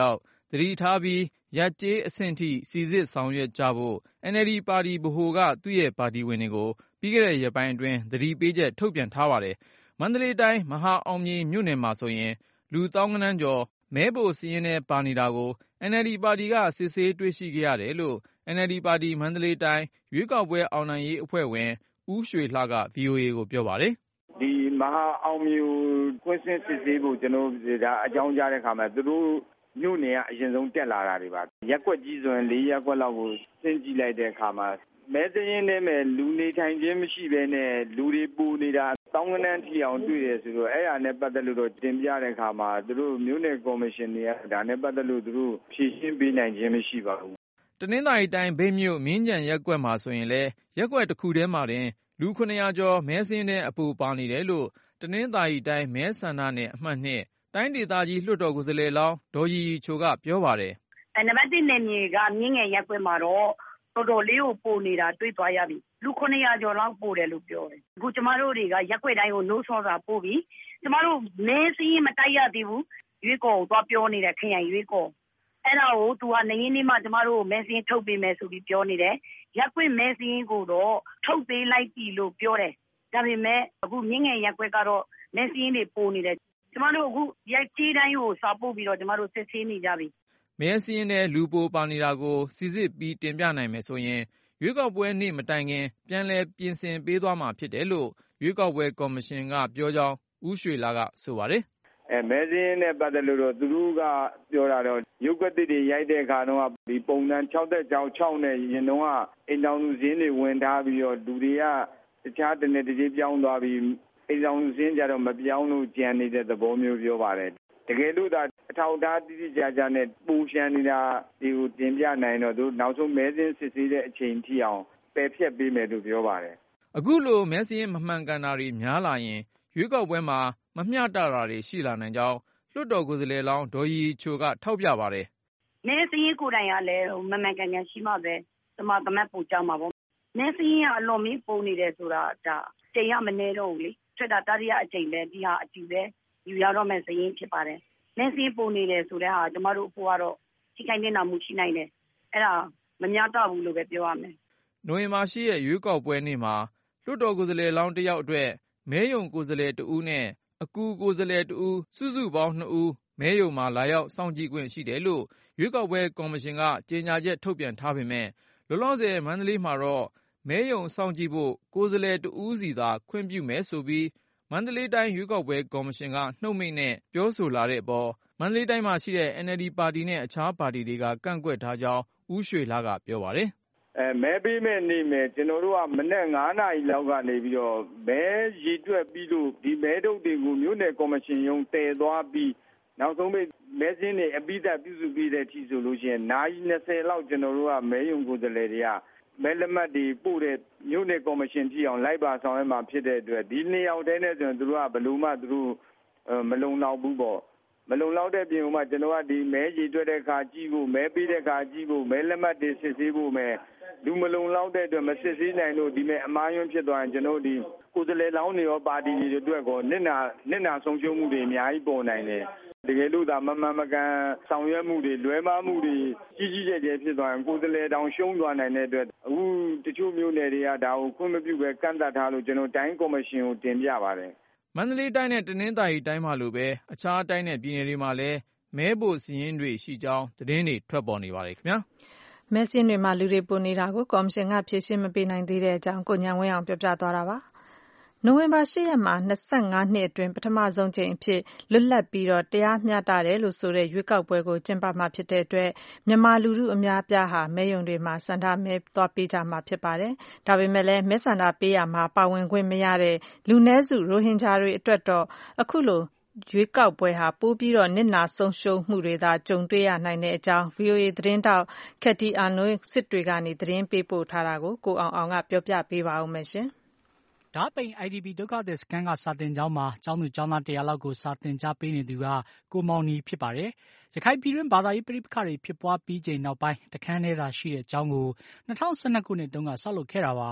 သတိထားပြီးရပ်ကျေးအဆင့်ထိစီစစ်ဆောင်ရွက်ကြဖို့ အန်အယ်လ်ဒီ ပါတီဗဟိုကသူ့ရဲ့ပါတီဝင်တွေကိုပြီးခဲ့တဲ့ရက်ပိုင်းအတွင်းသတိပေးချက်ထုတ်ပြန်ထားပါတယ်။မန္တလေးတိုင်းမဟာအောင်မြေမြို့နယ်မှာဆိုရင်လူသောင်းဂဏန်းကျော်မဲပို့စာရင်းထဲပါနေတာကို အန်အယ်လ်ဒီ ပါတီကစစ်ဆေးတွေ့ရှိခဲ့ရတယ်လို့ အန်အယ်လ်ဒီ ပါတီမန္တလေးတိုင်းရွေးကောက်ပွဲအောင်နိုင်ရေးအဖွဲ့ဝင်ဦးရွှေလှက ဗွီအိုအေကိုပြောပါတယ်။ဒီမဟာအောင်မြေကွင်းစင်းစစ်ဆေးဖို့ကျွန်တော်ဒါအကြောင်းကြားတဲ့အခါမှာသူတို့မြို့နယ်ကအရင်ဆုံးတက်လာတာတွေပါရက်ွက်ကြီးဆိုရင်၄ရက်ွက်လောက်ကိုစင်းကြည့်လိုက်တဲ့အခါမှာမဲစရင်းထဲမှာလူနေထိုင်ခြင်းမရှိဘဲနဲ့လူတွေပူနေတာတောင်းကနန်းထီအောင်တွေ့ရဆိုတော့အဲ့ဒါနဲ့ပတ်သက်လို့တော့တင်ပြတဲ့အခါမှာသူတို့မြို့နယ်ကော်မရှင်တွေကဒါနဲ့ပတ်သက်လို့သူတို့ဖြေရှင်းပေးနိုင်ခြင်းမရှိပါဘူးတနင်္သာရီတိုင်းမြိတ်မြို့မင်းကြံရက်ကွက်မှာဆိုရင်လည်းရက်ကွက်တစ်ခုထဲမှာတင်လူခုနှစ်ရာကျော်မဲစင်းတဲ့အပူပါနေတယ်လို့တနင်္သာရီတိုင်းမဲဆန္ဒနယ်အမှတ်နှစ်တိုင်းဒေသကြီးလွှတ်တော်ကိုယ်စားလှယ်လောင်းဒေါ်ရီရီချိုကပြောပါတယ်။အဲနံပါတ်တစ်နယ်မြေကမြင်းငယ်ရက်ကွက်မှာတော့တော်တော်လေးကိုပိုနေတာတွေ့သွားရပြီ။လူခုနှစ်ရာကျော်လောက်ပိုတယ်လို့ပြောတယ်။အခုကျမတို့တွေကရက်ကွက်တိုင်းကိုနှိုးဆော်စာပို့ပြီးကျမတို့မဲစင်းမတိုက်ရသေးဘူး။ရွေးကော်ကိုသွားပြောနေတဲ့ခရိုင်ရွေးကော်အဲ့ဒါကိုသူကနေရင်းနေမှကျမတို့မဲစင်းထုတ်ပေးမယ်ဆိုပြီးပြောနေတယ်။ရက်ကွက်မဲစင်းကိုတော့ထုတ်ပေးလိုက်ပြီလို့ပြောတယ်။ဒါပေမဲ့အခုမြင်းငယ်ရက်ကွက်ကတော့မဲစင်းတွေပိုနေတယ်ကျမတို့အခုရိုက်ကြီးတိုင်းကိုစာပို့ပြီးတော့ကျမတို့စစ်ဆေးနေကြပြီမဲစင်းနဲ့လူပိုပါနေတာကိုစီစစ်ပြီးတင်ပြနိုင်မယ်ဆိုရင်ရွေးကောက်ပွဲနေ့မတိုင်ခင်ပြန်လည်ပြင်ဆင်ပေးသွားမှာဖြစ်တယ်လို့ရွေးကောက်ပွဲကော်မရှင်ကပြောကြောင်းဦးရွှေလာကဆိုပါတယ်အဲမဲစင်းနဲ့ပတ်သက်လို့တော့သူတို့ကပြောတာတော့ရုပ်ကတိတွေရိုက်တဲ့အခါတော့ဒီပုံစံ၆တက်ကြောင်၆နဲ့ရင်တော့အိမ်တော်စုစင်းတွေဝင်ထားပြီးတော့လူတွေကတခြားတနေ့တည်းပြောင်းသွားပြီးအိမ်ဆောင်စင်းကြတော့မပြောင်းလို့ကြံနေတဲ့သဘောမျိုးပြောပါတယ်တကယ်လို့ဒါအထောက်အထားတိတိကျကျနဲ့ပူရှမ်းနေတာဒီကိုတင်ပြနိုင်တော့သူနောက်ဆုံးမဲစင်းစစ်ဆေးတဲ့အချိန်ထိအောင်ပယ်ဖြတ်ပေးမယ်လို့ပြောပါတယ်အခုလိုမဲစင်းမမှန်ကန်တာတွေများလာရင်ရွေးကောက်ပွဲမှာမမျှတတာတွေရှိလာနိုင်ကြောင်းလွှတ်တော်ကိုယ်စားလှယ်လောင်းဒေါ်ရီချိုကထောက်ပြပါတယ်မဲစင်းကိုယ်တိုင်ကလည်းမမှန်ကန်ကန်ရှိမှပဲဒီမှာသမတ်ပူကြမှာပေါ့မဲစင်းကအလွန်မင်းပုံနေတယ်ဆိုတာဒါချိန်ရမနေတော့ဘူးလေထွက်တာတတိယအချိန်ပဲဒီဟာအတူပဲယူရတော့မဲ့စရင်ဖြစ်ပါတယ်။မဲစင်းပုံနေတယ်ဆိုတဲ့ဟာကျမတို့အဖို့ကတော့ထိခိုက်နေတာမှုရှိနိုင်တယ်။အဲ့ဒါမများတော့ဘူးလို့ပဲပြောရမယ်။နိုဝင်ဘာရှိရဲ့ရွေးကောက်ပွဲနေ့မှာလွှတ်တော်ကိုယ်စားလှယ်လောင်းတစ်ယောက်အတွက်မဲယုံကိုယ်စားလှယ်တဦးနဲ့အကူကိုယ်စားလှယ်တဦးစုစုပေါင်းနှစ်ဦးမဲယုံမှာလာရောက်စောင့်ကြည့်ခွင့်ရှိတယ်လို့ရွေးကောက်ပွဲကော်မရှင်ကကြေညာချက်ထုတ်ပြန်ထားပေမဲ့လောလောဆယ်မန္တလေးမှာတော့မဲယုံစောင့်ကြည့်ဖို့ကိုယ်စားလှယ်တဦးစီသာခွင့်ပြုမယ်ဆိုပြီးမန္တလေးတိုင်းရွေးကောက်ပွဲကော်မရှင်ကနှုတ်မိန့်နဲ့ပြောဆိုလာတဲ့အပေါ်မန္တလေးတိုင်းမှာရှိတဲ့ အန်အယ်လ်ဒီ ပါတီနဲ့အခြားပါတီတွေကကန့်ကွက်ထားကြောင်းဦးရွှေလှကပြောပါတယ်။အဲမဲပေးမဲ့နေမယ်ကျွန်တော်တို့ကမနေ့ငါးနာရီလောက်ကနေပြီးတော့မဲရည်တွက်ပြီးလို့ဒီမဲတုပ်တွေကိုမြို့နယ်ကော်မရှင်ရုံးတည်သွားပြီးနောက်ဆုံးပဲမဲစင်းတွေအပိသက်ပြုစုပြီးတဲ့အထိဆိုလို့ရှိရင်နာရီ၂၀လောက်ကျွန်တော်တို့ကမဲယုံကိုယ်စားလှယ်တွေကမဲလက်မှတ်တွေပို့တဲ့မြို့နယ်ကော်မရှင်ကြီးအောင်လိုက်ပါဆောင်ရွက်မှာဖြစ်တဲ့အတွက်ဒီနှစ်ယောက်တည်းနဲ့ဆိုရင်သူတို့ကဘယ်လိုမှသူတို့မလုံလောက်ဘူးပေါ့မလုံလောက်တဲ့ပြင်မှာကျွန်တော်ကဒီမဲရည်တွက်တဲ့အခါကြည့်ဖို့မဲပေးတဲ့အခါကြည့်ဖို့မဲလက်မှတ်တွေစစ်ဆေးဖို့မယ်လူမလုံလောက်တဲ့အတွက်မစစ်ဆေးနိုင်လို့ဒီမဲ့အမားယွန်းဖြစ်သွားရင်ကျွန်တော်ဒီကိုယ်စားလှယ်လောင်းတွေရောပါတီတွေအတွက်ကောနစ်နာနစ်နာဆုံးရှုံးမှုတွေအများကြီးပေါ်နိုင်တယ်တကယ်လို့ဒါမမှန်မကန်ဆောင်ရွက်မှုတွေလွဲမှားမှုတွေကြီးကြီးကျယ်ကျယ်ဖြစ်သွားရင်ကိုယ်စားလှယ်တောင်ရှုံးသွားနိုင်တဲ့အတွက်အခုတချို့မျိုးနယ်တွေကဒါကိုခွင့်မပြုပဲကန့်သတ်ထားလို့ကျွန်တော်တိုင်းကော်မရှင်ကိုတင်ပြပါတယ်မန္တလေးတိုင်းနဲ့တနင်္သာရီတိုင်းမှာလိုပဲအခြားတိုင်းနဲ့ပြည်နယ်တွေမှာလည်းမဲပို့စည်းရင်းတွေရှိကြောင်းသတင်းတွေထွက်ပေါ်နေပါတယ်ခင်ဗျာမဲစင်းတွေမှာလူတွေပိုနေတာကိုကော်မရှင်ကဖြေရှင်းမပေးနိုင်သေးတဲ့အကြောင်းကိုညံဝင်းအောင်ပြောပြသွားတာပါနိုဝင်ဘာ၈ရက်မှာ၂၅နှစ်အတွင်းပထမဆုံးကြိမ်အဖြစ်လွတ်လပ်ပြီးတော့တရားမျှတတယ်လို့ဆိုတဲ့ရွေးကောက်ပွဲကိုကျင်းပမှာဖြစ်တဲ့အတွက်မြန်မာလူထုအများအပြားဟာမဲရုံတွေမှာဆန္ဒမဲသွားပေးကြမှာဖြစ်ပါတယ်။ဒါပေမဲ့လည်းမဲဆန္ဒပေးရမှာပါဝင်ခွင့်မရတဲ့လူနည်းစုရိုဟင်ဂျာတွေအတွက်တော့အခုလိုရွေးကောက်ပွဲဟာပိုပြီးတော့နစ်နာဆုံးရှုံးမှုတွေသာကြုံတွေ့ရနိုင်တဲ့အကြောင်း ဗွီအိုအေ သတင်းတောက်ခက်တီအာနွေစစ်တွေကနေသတင်းပေးပို့ထားတာကိုကိုအောင်အောင်ကပြောပြပေးပါဦးမယ်ရှင်။ဒါ့ပိန် အိုင်ဒီပီ ဒုက္ခသည်စခန်းကစာသင်ကျောင်းမှာကျောင်းသူကျောင်းသားတရာလောက်ကိုစာသင်ကြားပေးနေသူကကိုမောင်နီဖြစ်ပါတယ်။ရခိုင်ပြည်တွင်းဘာသာရေးပဋိပက္ခတွေဖြစ်ပွားပြီးချိန်နောက်ပိုင်းတခန်းထဲသာရှိတဲ့ကျောင်းကို၂၀၁၂ခုနှစ်တုန်းကဆောက်လုပ်ခဲ့တာပါ။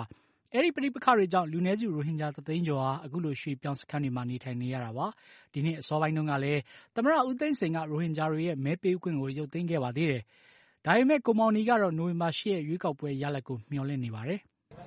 အဲဒီပဋိပက္ခတွေကြောင့်လူနည်းစုရိုဟင်ဂျာတသိန်းကျော်ဟာအခုလိုရွှေ့ပြောင်းစခန်းတွေမှာနေထိုင်နေရတာပါ။ဒီနှစ်အစောပိုင်းတုန်းကလည်းသမ္မတဦးသိန်းစိန်ကရိုဟင်ဂျာတွေရဲ့မဲပေးခွင့်ကိုရုပ်သိမ်းခဲ့ပါသေးတယ်။ဒါပေမဲ့ကိုမောင်နီကတော့နိုဝင်ဘာ၈ရက်ရွေးကောက်ပွဲရလဒ်ကိုမျှော်လင့်နေပါတယ်။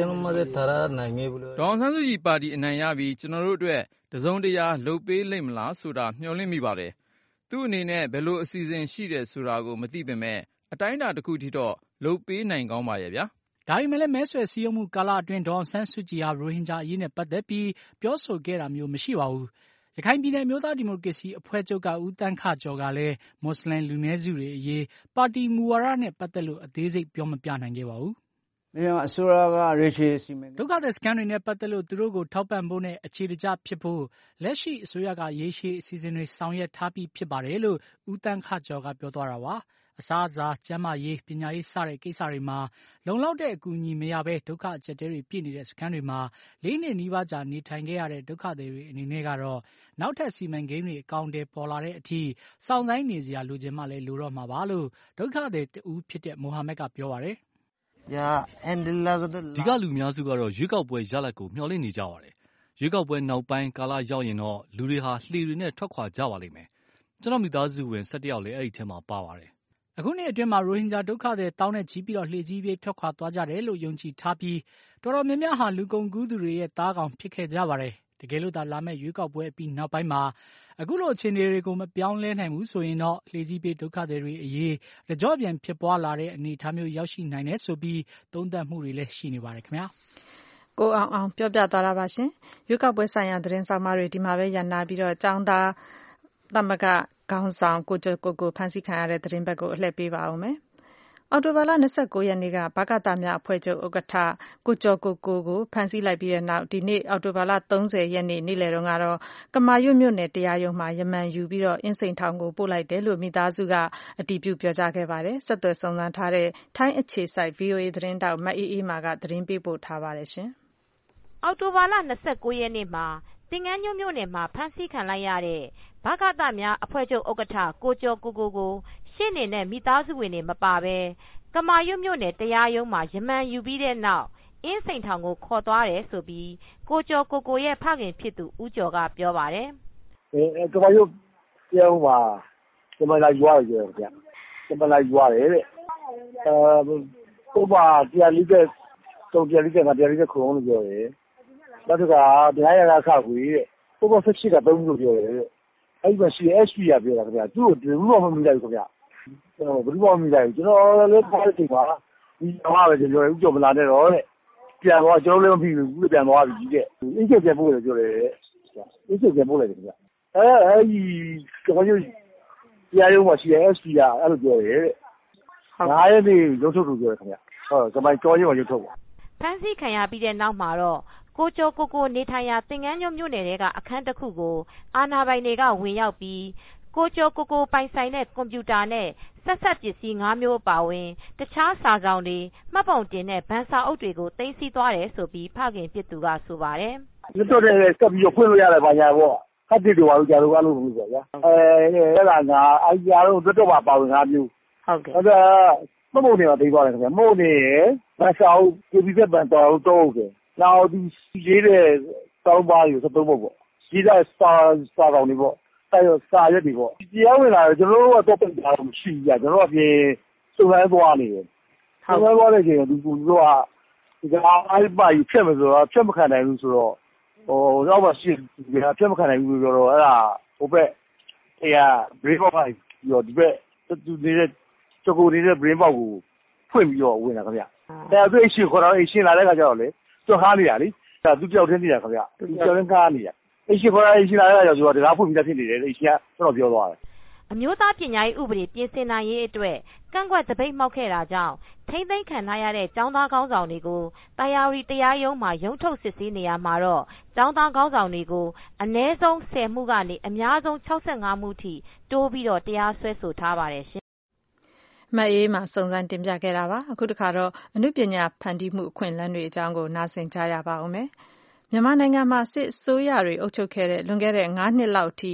ဒေါ်အောင်ဆန်းစုကြည်ပါတီအနိုင်ရပြီးကျွန်တော်တို့အတွက်တစုံတရာလုပ်ပေးလိမ့်မလားဆိုတာမျှော်လင့်မိပါတယ်။သူ့အနေနဲ့ဘယ်လိုအစီအစဉ်ရှိတယ်ဆိုတာကိုမသိပေမဲ့အတိုင်းအတာတစ်ခုထိတော့လုပ်ပေးနိုင်ကောင်းပါရဲ့ဗျာ။ဒါပေမဲ့လည်းမဲဆွယ်စည်းရုံးမှုကာလအတွင်းဒေါ်အောင်ဆန်းစုကြည်ဟာရိုဟင်ဂျာအရေးနဲ့ပတ်သက်ပြီးပြောဆိုခဲ့တာမျိုးမရှိပါဘူး။ရခိုင်ပြည်နယ်အမျိုးသားဒီမိုကရေစီအဖွဲ့ချုပ်ကဦးတန်းခကျော်ကလည်းမွတ်စလင်လူနည်းစုတွေအရေးပါတီမူဝါဒနဲ့ပတ်သက်လို့အသေးစိတ်ပြောမပြနိုင်ခဲ့ပါဘူး။မြန်မာအစိုးရကရေရှည်စီမံဒုက္ခသည်စခန်းတွေနဲ့ပတ်သက်လို့သူတို့ကိုထောက်ပံ့ဖို့နဲ့အခြေတကျဖြစ်ဖို့လက်ရှိအစိုးရကရေရှည်အစီအစဉ်တွေဆောင်ရွက်ထားပြီးဖြစ်ပါတယ်လို့ဦးတန်းခကျော်ကပြောသွားတာပါ။အစားအစာ၊ကျန်းမာရေး၊ပညာရေးစတဲ့ကိစ္စတွေမှာလုံလောက်တဲ့အကူအညီမရဘဲဒုက္ခအကျပ်အတည်းတွေပြည့်နေတဲ့စခန်းတွေမှာလေးနှစ်နီးပါးကြာနေထိုင်ခဲ့ရတဲ့ဒုက္ခသည်တွေအနေနဲ့ကတော့နောက်ထပ်စီမံကိန်းတွေအကောင်အထည်ပေါ်လာတဲ့အထိစောင့်ဆိုင်းနေစရာလိုချင်မှလည်းလိုတော့မှာပါလို့ဒုက္ခသည်တဦးဖြစ်တဲ့မိုဟာမက်ကပြောပါတယ်။ဒီကလူအများစုကတော့ရွေးကောက်ပွဲရလဒ်ကိုမျှော်လင့်နေကြပါတယ်။ရွေးကောက်ပွဲနောက်ပိုင်းကာလရောက်ရင်တော့လူတွေဟာလှေတွေနဲ့ထွက်ခွာကြပါလိမ့်မယ်။ကျွန်တော်မိသားစုဝင်၁၁ယောက်လည်းအဲ့ဒီထဲမှာပါပါတယ်။အခုနှစ်အတွင်းမှာရိုဟင်ဂျာဒုက္ခသည်တောင်းနဲ့ချီပြီးတော့လှေကြီးပြေးထွက်ခွာသွားကြတယ်လို့ယုံကြည်ထားပြီးတော်တော်များများဟာလူကုန်ကူးသူတွေရဲ့သားကောင်ဖြစ်ခဲ့ကြပါတယ်။တကယ်လို့သာလာမယ့်ရွေးကောက်ပွဲအပြီးနောက်ပိုင်းမှာအခုလိုအခြေအနေတွေကိုမပြောင်းလဲနိုင်ဘူးဆိုရင်တော့လှေကြီးပြေးဒုက္ခသည်တွေအရေးတကြော့ပြန်ဖြစ်ပွားလာတဲ့အနေအထားမျိုးရောက်ရှိနိုင်တယ်ဆိုပြီးသုံးသပ်မှုတွေလည်းရှိနေပါတယ်ခင်ဗျာ။ကိုအောင်အောင်ပြောပြသွားတာပါရှင်။ရွေးကောက်ပွဲဆိုင်ရာသတင်းဆောင်မတွေဒီမှာပဲရန်နာပြီးတော့ចောင်းသားသမဂခေါင်းဆောင်ကိုကျော်ကိုကိုဖမ်းဆီးခံရတဲ့သတင်းဘက်ကိုအလှည့်ပေးပါဦးမယ်။အော်တိုဘာလ၂၉ရက်နေ့ကဗကသများအဖွဲ့ချုပ်ဥက္ကဋ္ဌကိုကျော်ကိုကိုကိုဖမ်းဆီးလိုက်ပြီးတဲ့နောက်ဒီနေ့အော်တိုဘာလ၃၀ရက်နေ့နေ့လယ်တုန်းကတော့ကမာရွတ်မြို့နယ်တရားရုံးမှာရမန်ယူပြီးတော့အင်းစိန်ထောင်ကိုပို့လိုက်တယ်လို့မိသားစုကအတည်ပြုပြောကြားခဲ့ပါတယ်။ဆက်သွယ်စုံစမ်းထားတဲ့ထိုင်းအခြေစိုက် ဗွီအိုအေ သတင်းတောက်မအေးအေးမာကသတင်းပေးပို့ထားပါတယ်ရှင်။အော်တိုဘာလ၂၉ရက်နေ့မှာသင်္ကန်းကျွန်းမြို့နယ်မှာဖမ်းဆီးခံလိုက်ရတဲ့ဗကသများအဖွဲ့ချုပ်ဥက္ကဋ္ဌကိုကျော်ကိုကိုကိုရှေ့နေနဲ့မိသားစုဝင်တွေမပါဘဲကမာရွတ်မြို့နယ်တရားရုံးမှာရမန်ယူပြီးတဲ့နောက်အင်းစိန်ထောင်ကိုခေါ်သွားတယ်ဆိုပြီးကိုကျော်ကိုကိုရဲ့ဖခင်ဖြစ်သူဦးကျော်ကပြောပါတယ်။အဲကမာရွတ်တရားရုံးမှာရမန်လာယူရတယ်ပြောတယ်ဗျ။ရမန်လာယူရတယ်တဲ့။အဲဥပမာတရားလေးတဲ့တုံတရားလေးတဲ့ကတရားလေးတဲ့ခုံလို့ပြောတယ်။နောက်တစ်ခါတရားရကခခွေတဲ့ဥပမာဆက်ရှိကသုံးလို့ပြောတယ်တဲ့။အဲ့ဒီမှာရှိ S P ရပြောတာခင်ဗျာသူ့ကိုဘူးမှမမိလိုက်ဘူးခင်ဗျာကျွန်တော်ဘူးမှမမိလိုက်ဘူးကျွန်တော်လည်းဖားတဲ့ချိန်မှာဒီတော့ပဲကျွန်တော်ဦးကျော်မလာနဲ့တော့တဲ့ပြန်တော့ကျွန်တော်လည်းမပြီးဘူးပြန်သွားပြီတဲ့အင်းကျပြန်ပို့တယ်ပြောတယ်တဲ့အင်းကျပြန်ပို့လိုက်တယ်ခင်ဗျာအဲအဲ့ဒီကျွန်တော်တရားရုံးမှာရှိ S P ရအဲ့လိုပြောတယ်တဲ့ငါးရက်နေ့ရုံးထုတ်လို့ပြောတယ်ခင်ဗျာဟုတ်ကမိုင်းကြောရုံးမှာရုံးထုတ်ပါဖမ်းဆီးခံရပြီးတဲ့နောက်မှာတော့ကိုကျော်ကိုကိုနေထိုင်ရာသင်္ကန်းကျွန်းမြို့နယ်ကအခန်းတစ်ခုကိုအာဏာပိုင်တွေကဝင်ရောက်ပြီးကိုကျော်ကိုကိုပိုင်ဆိုင်တဲ့ကွန်ပျူတာနဲ့ဆက်ဆက်ပစ္စည်း၅မျိုးအပါအဝင်တခြားစာဆောင်တွေမှတ်ပုံတင်တဲ့ဗန်စာအုပ်တွေကိုသိမ်းဆည်းသွားတယ်ဆိုပြီးဖခင်ဖြစ်သူကဆိုပါတယ်။ဒီတော့လည်းစက်ပြီးဖွင့်လို့ရတယ်ဗာညာပေါ့။ခက်တိတော်တို့ကြတော့အဲ့လိုမျိုးပေါ့ဗျာ။အဲအဲ့ဒါကအိုင်ဂျာတို့တွတ်တော့ပါဝင်၅မျိုး။ဟုတ်ကဲ့။အဲ့ဒါမှတ်ပုံတင်တော့သိသွားတယ်ခင်ဗျာ။မှတ်ပုံတင်ရဲ့ဗန်စာအုပ်ကိုပြီးသက်ဗန်တော်တို့တော့ဟုတ်ကဲ့။နောက်ဒီရေးတဲ့တောင်းပါးယူစသုံးဖို့ပေါ့ရေးတဲ့စာစာကောင်တွေပေါ့အဲစာရက်တွေပေါ့တရားဝင်လာတယ်ကျွန်တော်တို့ကတော့ပိတ်တာမရှိဘူးကြာကျွန်တော်တို့အပြင်စုံစမ်းသွားနေတယ်စုံစမ်းသွားတဲ့ချိန်ကဒီကူတို့ကဒီကအားပါယူဖြတ်မယ်ဆိုတော့ဖြတ်မခံနိုင်ဘူးဆိုတော့ဟိုတော့မှရှိတယ်ဖြတ်မခံနိုင်ဘူးဆိုတော့အဲ့ဒါဟိုဘက်တရား brain box ပြီးတော့ဒီဘက်သူနေတဲ့ချောကိုနေတဲ့ brain box ကိုဖွင့်ပြီးတော့ဝင်လာခင်ဗျအဲသူအရှင်ခေါ်တော့အရှင်လာတဲ့ခါကျတော့လေသူခါနေရလေဒါသူကြောက်ထင်းနေတာခင်ဗျသူကြောက်ထင်းကားနေရအရှင်ခေါ်အရှင်လာတဲ့ခါကျတော့ဒီကားဖွင့်ပြီးသားဖြစ်နေတယ်အရှင်ကကျွန်တော်ပြောသွားတယ်အမျိုးသားပညာရေးဥပဒေပြင်ဆင်နိုင်ရေးအတွက်ကန့်ကွက်တပိတ်မှောက်ခဲ့တာကြောင့်ထိမ့်သိမ်းခံထားရတဲ့ကျောင်းသားခေါင်းဆောင်တွေကိုတာယာဝတီတရားရုံးမှာရုံးထုတ်စစ်ဆေးနေရမှာတော့ကျောင်းသားခေါင်းဆောင်တွေကိုအနည်းဆုံး၁၀မှုကနေအများဆုံး၆၅မှုထိတိုးပြီးတော့တရားစွဲဆိုထားပါတယ်ရှင်မအေးမှာစုံစမ်းတင်ပြခဲ့တာပါအခုတခါတော့အနုပညာဖန်တီးမှုအခွင့်အလမ်းတွေအကြောင်းကိုနားဆင်ကြရပါဦးမယ်မြန်မာနိုင်ငံမှာစစ်အစိုးရတွေအုပ်ချုပ်ခဲ့တဲ့လွန်ခဲ့တဲ့၅နှစ်လောက်ထိ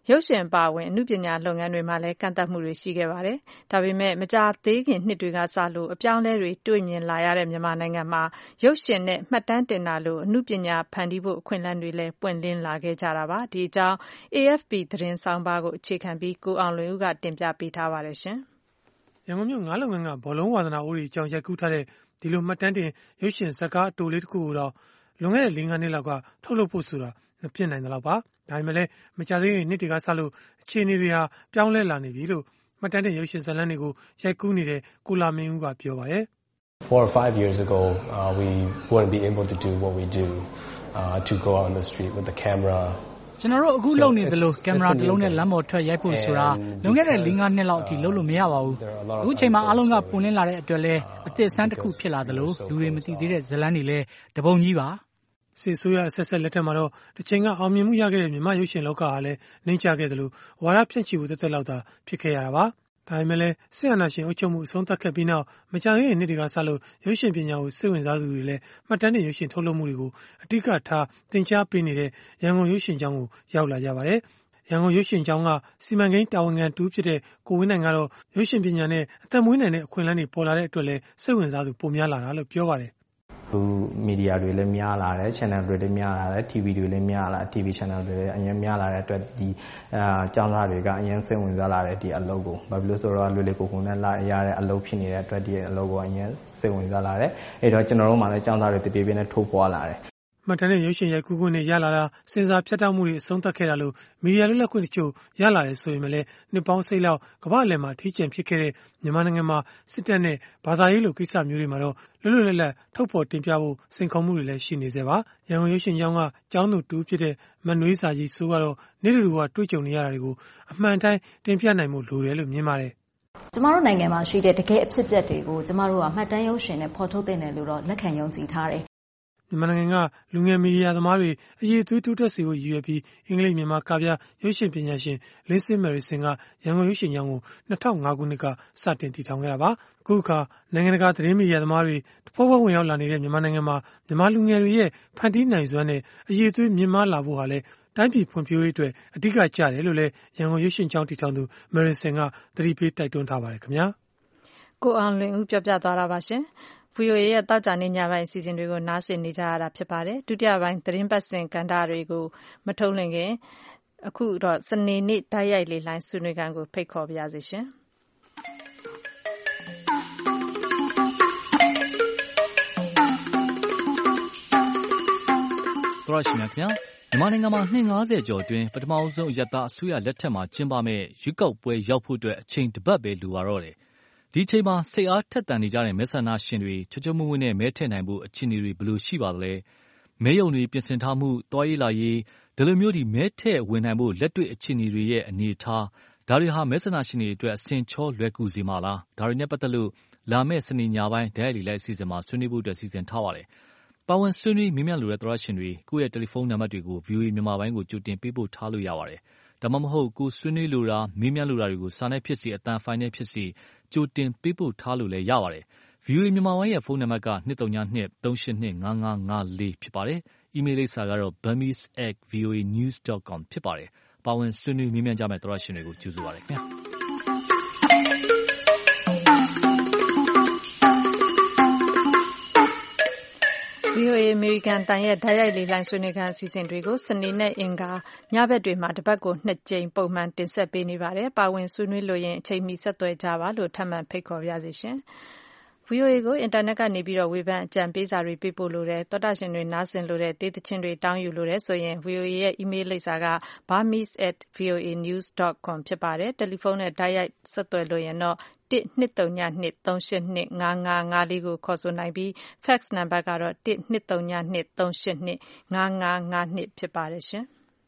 ရုပ်ရှင်ပါဝင်အမှုပညာလုပ်ငန်းတွေမှာလည်းကန့်သတ်မှုတွေရှိခဲ့ပါတယ်။ဒါပေမဲ့မကြာသေးခင်နှစ်တွေကစလို့အပြောင်းလဲတွေတွေ့မြင်လာရတဲ့မြန်မာနိုင်ငံမှာရုပ်ရှင်နဲ့မှတ်တမ်းတင်တာလို့အမှုပညာဖန်တီးဖို့အခွင့်အလမ်းတွေလည်းပွင့်လင်းလာခဲ့ကြတာပါ။ဒီအကြောင်း A F P သတင်းဆောင်းပါးကိုအခြေခံပြီးကိုအောင်လွင်ဦးကတင်ပြပေးထားပါတယ်ရှင်။ရန်ကုန်မြို့ငါးလုပ်ငန်းကဘောလုံးဝါသနာအိုးတွေအကြောင်းရိုက်ကူးထားတဲ့ဒီလိုမှတ်တမ်းတင်ရုပ်ရှင်ဇာတ်ကားအတိုလေးတစ်ခုကိုတော့လွန်ခဲ့တဲ့လေးငါးနှစ်လောက်ကထုတ်လုပ်ဖို့ဆိုတာမဖြစ်နိုင်သလောက်ပါ။ဒါပေမဲ့လည်းမကြာသေးခင်နှစ်တွေကစလို့အခြေအနေတွေဟာပြောင်းလဲလာနေပြီလို့မှတ်တမ်းတင်ရုပ်ရှင်ဇာတ်လမ်းတွေကိုရိုက်ကူးနေတဲ့ကိုလာမင်းဦးကပြောပါတယ်။ Four or five years ago, uh, we wouldn't be able to do what we do, uh, to go out on the street with the camera. ကျွန်တော်တို့အခုလုပ်နေသလိုကင်မရာတစ်လုံးနဲ့လမ်းပေါ်ထွက်ရိုက်ဖို့ဆိုတာလွန်ခဲ့တဲ့လေးငါးနှစ်လောက်အထိလုပ်လို့မရပါဘူး။အခုချိန်မှာအားလုံးကပွင့်လင်းလာတဲ့အတွက်လည်းအသစ်ဆန်းတစ်ခုဖြစ်လာသလိုလူတွေမသိသေးတဲ့ဇာတ်လမ်းတွေလည်းတပုံကြီးပါ။စစ်ဆိုးရအဆက်ဆက်လက်ထက်မှာတော့တစ်ချိန်ကအောင်မြင်မှုရခဲ့တဲ့မြန်မာရုပ်ရှင်လောကဟာလည်းနှိမ့်ချခဲ့သလိုဝါဒဖြန့်ချီမှုတစ်သက်လောက်သာဖြစ်ခဲ့ရတာပါ။ဒါပေမဲ့လည်းစစ်အာဏာရှင်အုပ်ချုပ်မှုအဆုံးသတ်ခဲ့ပြီးနောက်မကြာသေးတဲ့နှစ်တွေကစလို့ရုပ်ရှင်ပညာကိုစိတ်ဝင်စားသူတွေလည်းမှတ်တမ်းတင်ရုပ်ရှင်ထုတ်လုပ်မှုတွေကိုအဓိကထားသင်ကြားပေးနေတဲ့ရန်ကုန်ရုပ်ရှင်ကျောင်းကိုရောက်လာကြပါတယ်။ရန်ကုန်ရုပ်ရှင်ကျောင်းကစီမံကိန်းတာဝန်ခံတူဖြစ်တဲ့ကိုဝင်းနိုင်ကတော့ရုပ်ရှင်ပညာနဲ့အသက်မွေးနိုင်တဲ့အခွင့်အလမ်းတွေပေါ်လာတဲ့အတွက်လည်းစိတ်ဝင်စားသူပိုများလာတာလို့ပြောပါတယ်။အခုမီဒီယာတွေလည်းများလာတယ် channel တွေလည်းများလာတယ် TV တွေလည်းများလာ TV channel တွေလည်းအရင်များလာတဲ့အတွက်ဒီအာကျောင်းသားတွေကအရင်စိတ်ဝင်စားလာတဲ့ဒီအလုပ်ကိုဘာဖြစ်လို့ဆိုတော့လွယ်လွယ်ကူကူနဲ့လာရတဲ့အလုပ်ဖြစ်နေတဲ့အတွက်ဒီအလုပ်ကိုအရင်စိတ်ဝင်စားလာတယ်အဲ့တော့ကျွန်တော်တို့မှလည်းကျောင်းသားတွေတပြေးပြေးနဲ့ထိုးပွားလာတယ်မှတ်တမ်းနဲ့ရုပ်ရှင်ရိုက်ကူးခွင့်နဲ့ရလာတာစဉ်းစားဖြတ်တောက်မှုတွေအဆုံးသတ်ခဲ့တာလို့မီဒီယာလွတ်လပ်ခွင့်တချို့ရလာတယ်ဆိုရင်လည်းနှစ်ပေါင်းစိတ်လောက်ကမ္ဘာအလယ်မှာအထီးကျန်ဖြစ်ခဲ့တဲ့မြန်မာနိုင်ငံမှာစစ်တပ်နဲ့ဘာသာရေးလိုကိစ္စမျိုးတွေမှာတော့လွတ်လွတ်လပ်လပ်ထုတ်ဖော်တင်ပြဖို့စိန်ခေါ်မှုတွေလည်းရှိနေသေးပါရန်ကုန်ရုပ်ရှင်ကျောင်းကကျောင်းသူတူဖြစ်တဲ့မနွေးစာကြီးဆိုကတော့နေ့တူကတွေ့ကြုံနေရတာတွေကိုအမှန်တိုင်းတင်ပြနိုင်မှုလိုတယ်လို့မြင်ပါတယ်ကျမတို့နိုင်ငံမှာရှိတဲ့တကယ်အဖြစ်အပျက်တွေကိုကျမတို့ကမှတ်တမ်းရုပ်ရှင်နဲ့ဖော်ထုတ်တဲ့နယ်လို့တော့လက်ခံယုံကြည်ထားတယ်မြန်မာနိုင်ငံကလူငယ်မီဒီယာသမားတွေအရေးသွေးတိုးတက်စေဖို့ရည်ရွယ်ပြီးအင်္ဂလိပ်မြန်မာကဗျာရုပ်ရှင်ပညာရှင်လင်းစင်မယ်ရီစင်ကရန်ကုန်ရုပ်ရှင်ကျောင်းကိုနှစ်ထောင်ငါခုနှစ်ကစတင်တည်ထောင်ခဲ့တာပါအခုအခါနိုင်ငံတကာသတင်းမီဒီယာသမားတွေတဖွဲ့ဖွဲ့ဝင်ရောက်လာနေတဲ့မြန်မာနိုင်ငံမှာမြန်မာလူငယ်တွေရဲ့ဖန်တီးနိုင်စွမ်းနဲ့အရေးသွေးမြင့်မားလာဖို့ဟာလည်းတိုင်းပြည်ဖွံ့ဖြိုးရေးအတွက်အဓိကကျတယ်လို့လည်းရန်ကုန်ရုပ်ရှင်ကျောင်းတည်ထောင်သူမယ်ရီစင်ကသတိပေးတိုက်တွန်းထားပါတယ်ခင်ဗျာကိုအောင်လွင်ဦးပြောပြသွားတာပါရှင်ဗွီအိုအေရဲ့တောက်ကြနေညပိုင်းအစီအစဉ်တွေကိုနားဆင်နေကြရတာဖြစ်ပါတယ်ဒုတိယပိုင်းသတင်းပတ်စဉ်ကဏ္ဍတွေကိုမထုတ်လွှင့်ခင်အခုတော့စနေနေ့တိုက်ရိုက်လေးလိုင်းဆွေးနွေးခန်းကိုဖိတ်ခေါ်ပါရစေရှင်သရရှိမြခင်မြန်မာနိုင်ငံမှာနှစ်ငါးဆယ်ကျော်အတွင်းပထမအဆုံးအယက်သားအစိုးရလက်ထက်မှာကျင်းပမဲ့ရွေးကောက်ပွဲရောက်ဖို့အတွက်အချိန်တစ်ပတ်ပဲလိုပါတော့တယ်ဒီအချိန်မှာစိတ်အားထက်သန်နေကြတဲ့မဲဆန္ဒရှင်တွေချွတ်ချွတ်မွေ့မွေ့နဲ့မဲထည့်နိုင်ဖို့အခြေအနေတွေဘယ်လိုရှိပါသလဲမဲယုံတွေပြင်ဆင်ထားမှုတွားရေးလာရေးဒီလိုမျိုးဒီမဲထည့်ဝင်နိုင်ဖို့လက်တွေ့အခြေအနေတွေရဲ့အနေအထားဒါတွေဟာမဲဆန္ဒရှင်တွေအတွက်အဆင်ချောလွယ်ကူစေမှာလားဒါတွေနဲ့ပတ်သက်လို့လာမယ့်စနေညပိုင်းဒိုင်လီလိုက်အစီအစဉ်မှာဆွေးနွေးဖို့အတွက်စီစဉ်ထားပါတယ်ပါဝင်ဆွေးနွေးမြင်မြန်လိုတဲ့သရရှင်တွေကိုယ့်ရဲ့တယ်လီဖုန်းနံပါတ်တွေကို ဗွီအိုအေ မြန်မာပိုင်းကိုကြိုတင်ပေးပို့ထားလို့ရပါတယ်ဒါမှမဟုတ်ကိုဆွေးနွေးလိုတာမေးမြန်းလိုတာတွေကိုစာနဲ့ဖြစ်စီအတန်ဖိုင်နဲ့ဖြစ်စီကြိုတင်ပေးပို့ထားလို့လည်းရပါတယ်။ဗွီအိုအေ မြန်မာပိုင်းရဲ့ဖုန်းနံပါတ်ကနှစ်သုံးနှစ်သုံးရှစ်နှစ်ငါးငါးငါးလေးဖြစ်ပါတယ်။ အီးမေးလ်လိပ်စာကတော့ burmese at v o a news dot com ဖြစ်ပါတယ်။ပါဝင်ဆွေးနွေးမေးမြန်းကြမယ့်သောရရှင်တွေကိုကြိုဆိုပါရစေခင်ဗျာ။ဗွီအိုအေ အမေရိကန်အသံရဲ့တိုက်ရိုက်လေးလိုင်းဆွေးနွေးခန်းအစီအစဉ်တွေကိုစနေနဲ့အင်္ဂါညဘက်တွေမှာတပတ်ကိုနှစ်ကြိမ်ပုံမှန်တင်ဆက်ပေးနေပါတယ်။ပါဝင်ဆွေးနွေးလိုရင်အချိန်မီဆက်သွယ်ကြပါလို့ထပ်မံဖိတ်ခေါ်ပါရစေရှင်။ ဗွီအိုအေကိုအင်တာနက်ကနေပြီးတော့ဝေဖန်အကြံပေးစာတွေပေးပို့လိုတယ်သောတာရှင်တွေနားဆင်လိုတဲ့တေးသချင်းတွေတောင်းယူလိုတယ်ဆိုရင် ဗွီအိုအေရဲ့အီးမေးလ်လိပ်စာက burmese at v o a news dot com ဖြစ်ပါတယ်တယ်လီဖုန်းနဲ့တိုက်ရိုက်ဆက်သွယ်လို့ရင်တော့တစ်နှစ်သုံးညနှစ်သုံးရှစ်နှစ်ငါးငါးငါးလေးကိုခေါ်ဆိုနိုင်ပြီး fax နံပါတ်ကတော့တစ်နှစ်သုံးညနှစ်သုံးရှစ်နှစ်ငါးငါးငါးနှစ်ဖြစ်ပါတယ်ရှင်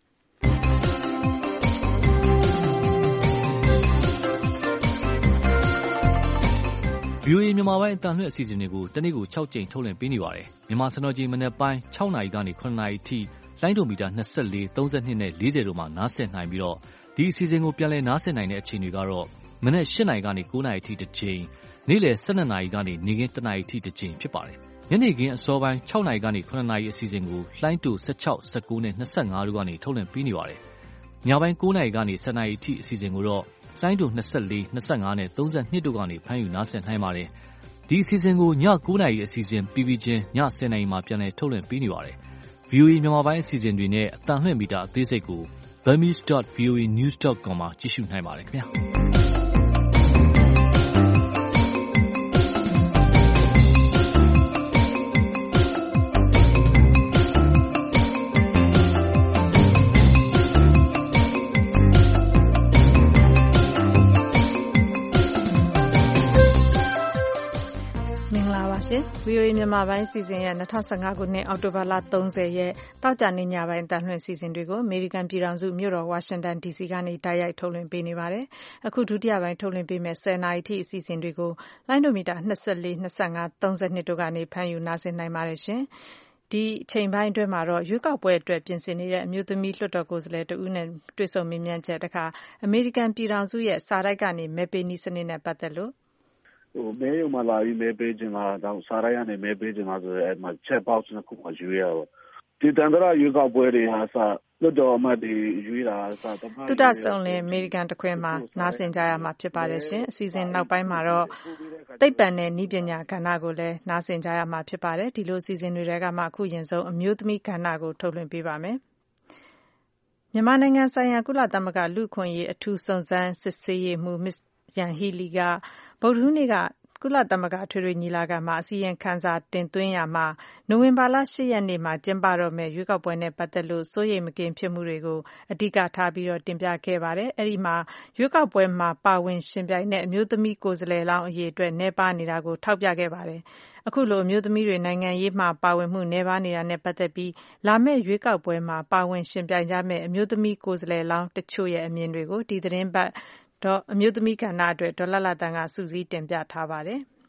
ဗွီအိုအေမြန်မာပိုင်းအတန်လွှင့်အစီအစဉ်တွေကိုတနေ့ကို၆ကြိမ်ထုတ်လွှင့်ပေးနေပါတယ်မြန်မာစံတော်ချိန်မနက်ပိုင်း၆နာရီကနေ၇နာရီထိလိုင်းဒိုမီတာ၂၄ ၃၂နဲ့၄၀တို့မှာနားဆင်နိုင်ပြီးတော့ဒီအစီအစဉ်ကိုပြန်လည်နားဆင်နိုင်တဲ့အချိန်တွေကတော့မနက်၈နာရီကနေ၉နာရီထိတစ်ချိန်နေ့လယ်၁၂နာရီကနေနေ့ခင်း၁နာရီထိတစ်ချိန်ဖြစ်ပါတယ်ညနေခင်းအစောပိုင်း၆နာရီကနေ၇နာရီအစီအစဉ်ကိုလိုင်းဒို၁၆ ၁၉နဲ့၂၅တို့ကနေထုတ်လွှင့်ပေးနေပါတယ်ညပိုင်းကိုးနာရီကနေဆယ်နာရီအထိအစီအစဉ်ကိုတော့လိုင်းဒို၂၄၊၂၅နဲ့၃၂တို့ကနေဖမ်းယူနားဆင်နိုင်ပါတယ်။ဒီအစီအစဉ်ကိုညကိုးနာရီအစီအစဉ်ပြီးပြီးချင်းညဆယ်နာရီမှာပြန်လည်ထုတ်လွှင့်ပေးနေပါတယ်။ ဗွီအိုအေမြန်မာပိုင်းအစီအစဉ်တွေနဲ့အသံလွှင့်မီတာအသေးစိတ်ကို burmese dot v o a news dot com မှာကြည့်ရှုနိုင်ပါတယ်ခင်ဗျာ။ဗွီအိုအေမြန်မာပိုင်းအစီအစဉ်ရဲ့၂၀၁၅ခုနှစ်အောက်တိုဘာလ၃၀ရက်တောက်ကြနေညပိုင်းအသံလွှင့်အစီအစဉ်တွေကိုအမေရိကန်ပြည်ထောင်စုမြို့တော်ဝါရှင်တန်ဒီစီကနေတိုက်ရိုက်ထုတ်လွှင့်ပေးနေပါတယ်။အခုဒုတိယပိုင်းထုတ်လွှင့်ပေးမယ့်ဆယ်နာရီထိအစီအစဉ်တွေကိုလိုင်းဒိုမီတာ၂၄၊၂၅၊၃၂တို့ကနေဖမ်းယူနားဆင်နိုင်ပါတယ်ရှင်။ဒီအချိန်ပိုင်းအတွင်းမှာတော့ရွေးကောက်ပွဲအတွက်ပြင်ဆင်နေတဲ့အမျိုးသမီးလွှတ်တော်ကိုယ်စားလှယ်တဦးနဲ့တွေ့ဆုံမေးမြန်းချက်တခါအမေရိကန်ပြည်ထောင်စုရဲ့စာတိုက်ကနေမဲပေးနည်းစနစ်နဲ့ပတ်သက်လို့ဟိုမဲရုံမှာလာပြီးမဲပေးခြင်းလားတော့စာရိုက်ကနေမဲပေးခြင်းလားဆိုတော့အဲ့မှာ check box နှစ်ခုမှာရွေးရတော့ဒီတန်တရာရွေးကောက်ပွဲတွေဟာစလွတ်တော်အမတ်တွေရွေးတာစတမတူတဆုံလင်အမေရိကန်တခွင်မှာနားဆင်ကြရမှာဖြစ်ပါတယ်ရှင်အစီအစဉ်နောက်ပိုင်းမှာတော့သိပ္ပံနဲ့နည်းပညာကဏ္ဍကိုလည်းနားဆင်ကြရမှာဖြစ်ပါတယ်ဒီလိုအစီအစဉ်တွေကမှအခုရင်ဆုံးအမျိုးသမီးကဏ္ဍကိုထုတ်လွှင့်ပေးပါမယ်မြန်မာနိုင်ငံဆိုင်ရာကုလသမဂ္ဂလူ့အခွင့်အရေးအထူးစုံစမ်းစစ်ဆေးရေးမှူးမစ္စယန်ဟီလီကဗုဒ္ဓဟူးနေ့ကကုလသမဂ္ဂထွေထွေညီလာခံမှာအစီရင်ခံစာတင်သွင်းရာမှာနိုဝင်ဘာလ၈ရက်နေ့မှာကျင်းပတော့မယ့်ရွေးကောက်ပွဲနဲ့ပတ်သက်လို့စိုးရိမ်မကင်းဖြစ်မှုတွေကိုအဓိကထားပြီးတော့တင်ပြခဲ့ပါတယ်။အဲဒီမှာရွေးကောက်ပွဲမှာပါဝင်ရှင်ပြိုင်တဲ့အမျိုးသမီးကိုယ်စားလှယ်လောင်းအရေအတွက်နည်းပါးနေတာကိုထောက်ပြခဲ့ပါတယ်။အခုလိုအမျိုးသမီးတွေနိုင်ငံရေးမှာပါဝင်မှုနည်းပါးနေတာနဲ့ပတ်သက်ပြီးလာမယ့်ရွေးကောက်ပွဲမှာပါဝင်ရှင်ပြိုင်ကြမယ့်အမျိုးသမီးကိုယ်စားလှယ်လောင်းတချို့ရဲ့အမြင်တွေကိုဒီသတင်းပတ်တော့အမျိုးသမီးကဏ္ဍအတွက်ဒေါ်လာလာတန်ကစုစည်းတင်ပြထားပါတယ်။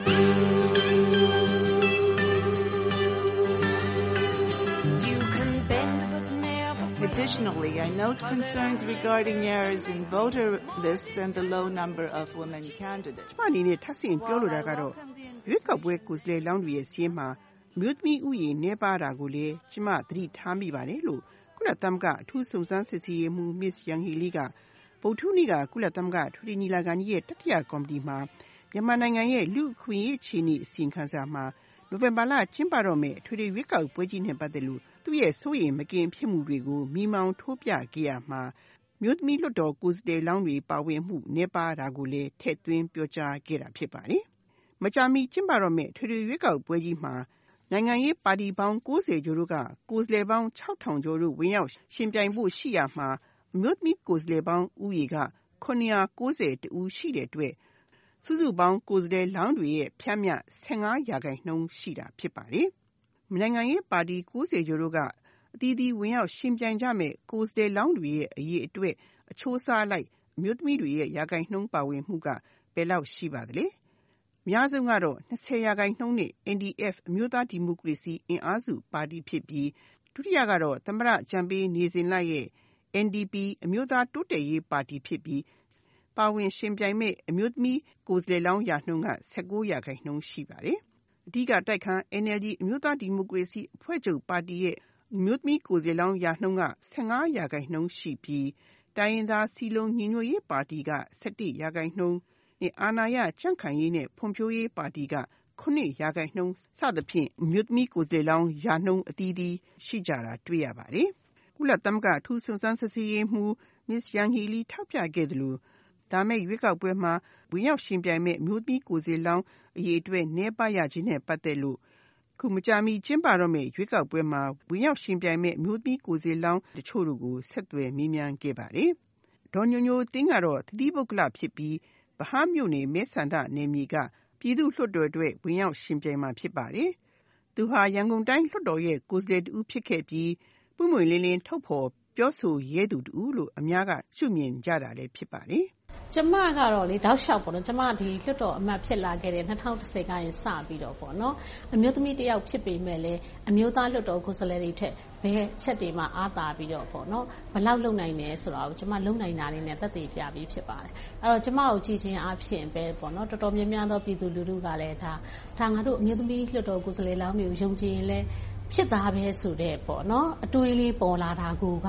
Additionally, I note concerns regarding errors in voter lists and the low number of women candidates. ကျမအနေနဲ့ထပ်ဆင့်ပြောလိုတာကတော့ရွေးကောက်ပွဲကိုယ်စားလှယ်လောင်းတွေရဲ့စီးမှာမြို့သမီးဥယျာဉ်နေပါတာကိုလေကျမသတိထားမိပါတယ်လို့ကုလသမဂ္ဂအထူးစုံစမ်းစစ်ဆေးရေးမှူး Miss Yang Hee ကဗုဒ္ဓဟူးနေ့ကကုလသမဂ္ဂထွေထွေညီလာခံကြီးရဲ့တတိယကော်မတီမှာမြန်မာနိုင်ငံရဲ့လူ့အခွင့်အရေးအခြေအနေအစီရင်ခံစာမှာနိုဝင်ဘာလကျင်းပတော့မယ့်ထွေထွေရွေးကောက်ပွဲကြီးနဲ့ပတ်သက်လို့သူ့ရဲ့စိုးရိမ်မကင်းဖြစ်မှုတွေကိုမိမောင်းထိုးပြခဲ့ရမှာမြို့သမီးလွှတ်တော်ကိုယ်စားလှယ်လောင်းတွေပါဝင်မှုနည်းပါးတာကိုလည်းထည့်သွင်းပြောကြားခဲ့တာဖြစ်ပါတယ်။မကြာမီကျင်းပတော့မယ့်ထွေထွေရွေးကောက်ပွဲကြီးမှာနိုင်ငံရေးပါတီပေါင်း၉၀ကျော်တို့ကကိုယ်စားလှယ်ပေါင်း၆ထောင်ကျော်တို့ဝင်ရောက်ရှင်ပြိုင်ဖို့ရှိရမှာအမျိုးသမီးကိုယ်စားလှယ်ပေါင်းဦးရေကခုနှစ်ရာ၉၀ဦးရှိတဲ့အတွက်စုစုပေါင်းကိုယ်စားလှယ်လောင်းတွေရဲ့ဖြန့်မြဆယ်ငါးရာခိုင်နှုန်းရှိတာဖြစ်ပါတယ်။နိုင်ငံရေးပါတီ၉၀ကျော်တို့ကအသီးသီးဝင်ရောက်ရှင်ပြိုင်ကြမဲ့ကိုယ်စားလှယ်လောင်းတွေရဲ့အရေးအတွက်အချိုးအစားလိုက်အမျိုးသမီးတွေရဲ့ရာခိုင်နှုန်းပါဝင်မှုကဘယ်လောက်ရှိပါသလဲ။အများဆုံးကတော့၂၀ရာခိုင်နှုန်းနဲ့ N D F အမျိုးသားဒီမိုကရေစီအင်အားစုပါတီဖြစ်ပြီးဒုတိယကတော့သမ္မတဂျန်ပေးနေစဉ်လိုက်ရဲ့ N D P အမျိုးသားတိုးတက်ရေးပါတီဖြစ်ပြီးပါဝင်ရှင်ပြိုင်မဲ့အမျိုးသမီးကိုယ်စားလှယ်လောင်းရာနှုန်းက၁၉ရာခိုင်နှုန်းရှိပါတယ်။အဓိကတိုက်ခံ N L D အမျိုးသားဒီမိုကရေစီအဖွဲ့ချုပ်ပါတီရဲ့အမျိုးသမီးကိုယ်စားလှယ်လောင်းရာနှုန်းက၁၅ရာခိုင်နှုန်းရှိပြီးတိုင်းရင်းသားစီလုံးညီညွတ်ရေးပါတီက၁၁ရာခိုင်နှုန်းနဲ့အာဏာရကြံ့ခိုင်ရေးနဲ့ဖွံ့ဖြိုးရေးပါတီကခုနှစ်ရာခိုင်နှုန်းစသဖြင့်အမျိုးသမီးကိုယ်စားလှယ်လောင်းရာနှုန်းအသီးသီးရှိကြတာတွေ့ရပါတယ်။ကုလသမဂ္ဂအထူးစုံစမ်းစစ်ဆေးရေးမှူး Miss Yang Hee ထောက်ပြခဲ့သလိုဒါမဲ့ရွေးကောက်ပွဲမှာဝင်ရောက်ရှင်ပြိုင်မဲ့အမျိုးသမီးကိုယ်စားလှယ်လောင်းအရေးအတွက်နည်းပါးရခြင်းနဲ့ပတ်သက်လို့ခုမကြာမီကျင်းပတော့မယ့်ရွေးကောက်ပွဲမှာဝင်ရောက်ရှင်ပြိုင်မဲ့အမျိုးသမီးကိုယ်စားလှယ်လောင်းတချို့တို့ကိုဆက်သွယ်မေးမြန်းခဲ့ပါတယ်။ဒေါ်ညိုညိုတင်းကတော့သတိပုဂ္ဂလဖြစ်ပြီးဗဟန်းမြို့နယ်မဲဆန္ဒနယ်မြေကပြည်သူ့လွှတ်တော်အတွက်ဝင်ရောက်ရှင်ပြိုင်မှာဖြစ်ပါတယ်။သူဟာရန်ကုန်တိုင်းလွှတ်တော်ရဲ့ကိုယ်စားလှယ်တူဖြစ်ခဲ့ပြီးပွင့်ပွင့်လင်းလင်းထုတ်ဖော်ပြောဆိုရဲသူတူလို့အများကရှုမြင်ကြတာလည်းဖြစ်ပါတယ်။ကျမကတော့လေတောက်လျှောက်ပေါ့နော်ကျမဒီလွှတ်တော်အမတ်ဖြစ်လာခဲ့တဲ့၂၀၁၀ကရင်စပြီးတော့ပေါ့နော်အမျိုးသမီးတယောက်ဖြစ်ပေမဲ့လည်းအမျိုးသားလွှတ်တော်ကိုယ်စားလှယ်တွေထက်ဘယ်ချက်တွေမှာအားသာပြီးတော့ပေါ့နော်ဘယ်လောက်လုံနိုင်တယ်ဆိုတာကိုကျမလုံနိုင်တာလေးနဲ့သက်သေပြပြီးဖြစ်ပါတယ်အဲ့တော့ကျမကိုကြည်ချင်းအားဖြင့်ပဲပေါ့နော်တော်တော်များများသောပြည်သူလူထုကလည်းဒါဒါငါတို့အမျိုးသမီးလွှတ်တော်ကိုယ်စားလှယ်လောင်းတွေကိုယုံကြည်ရင်လည်းဖြစ်သားပဲဆိုတဲ့ပေါ့နော်အတွေးလေးပေါ်လာတာကိုက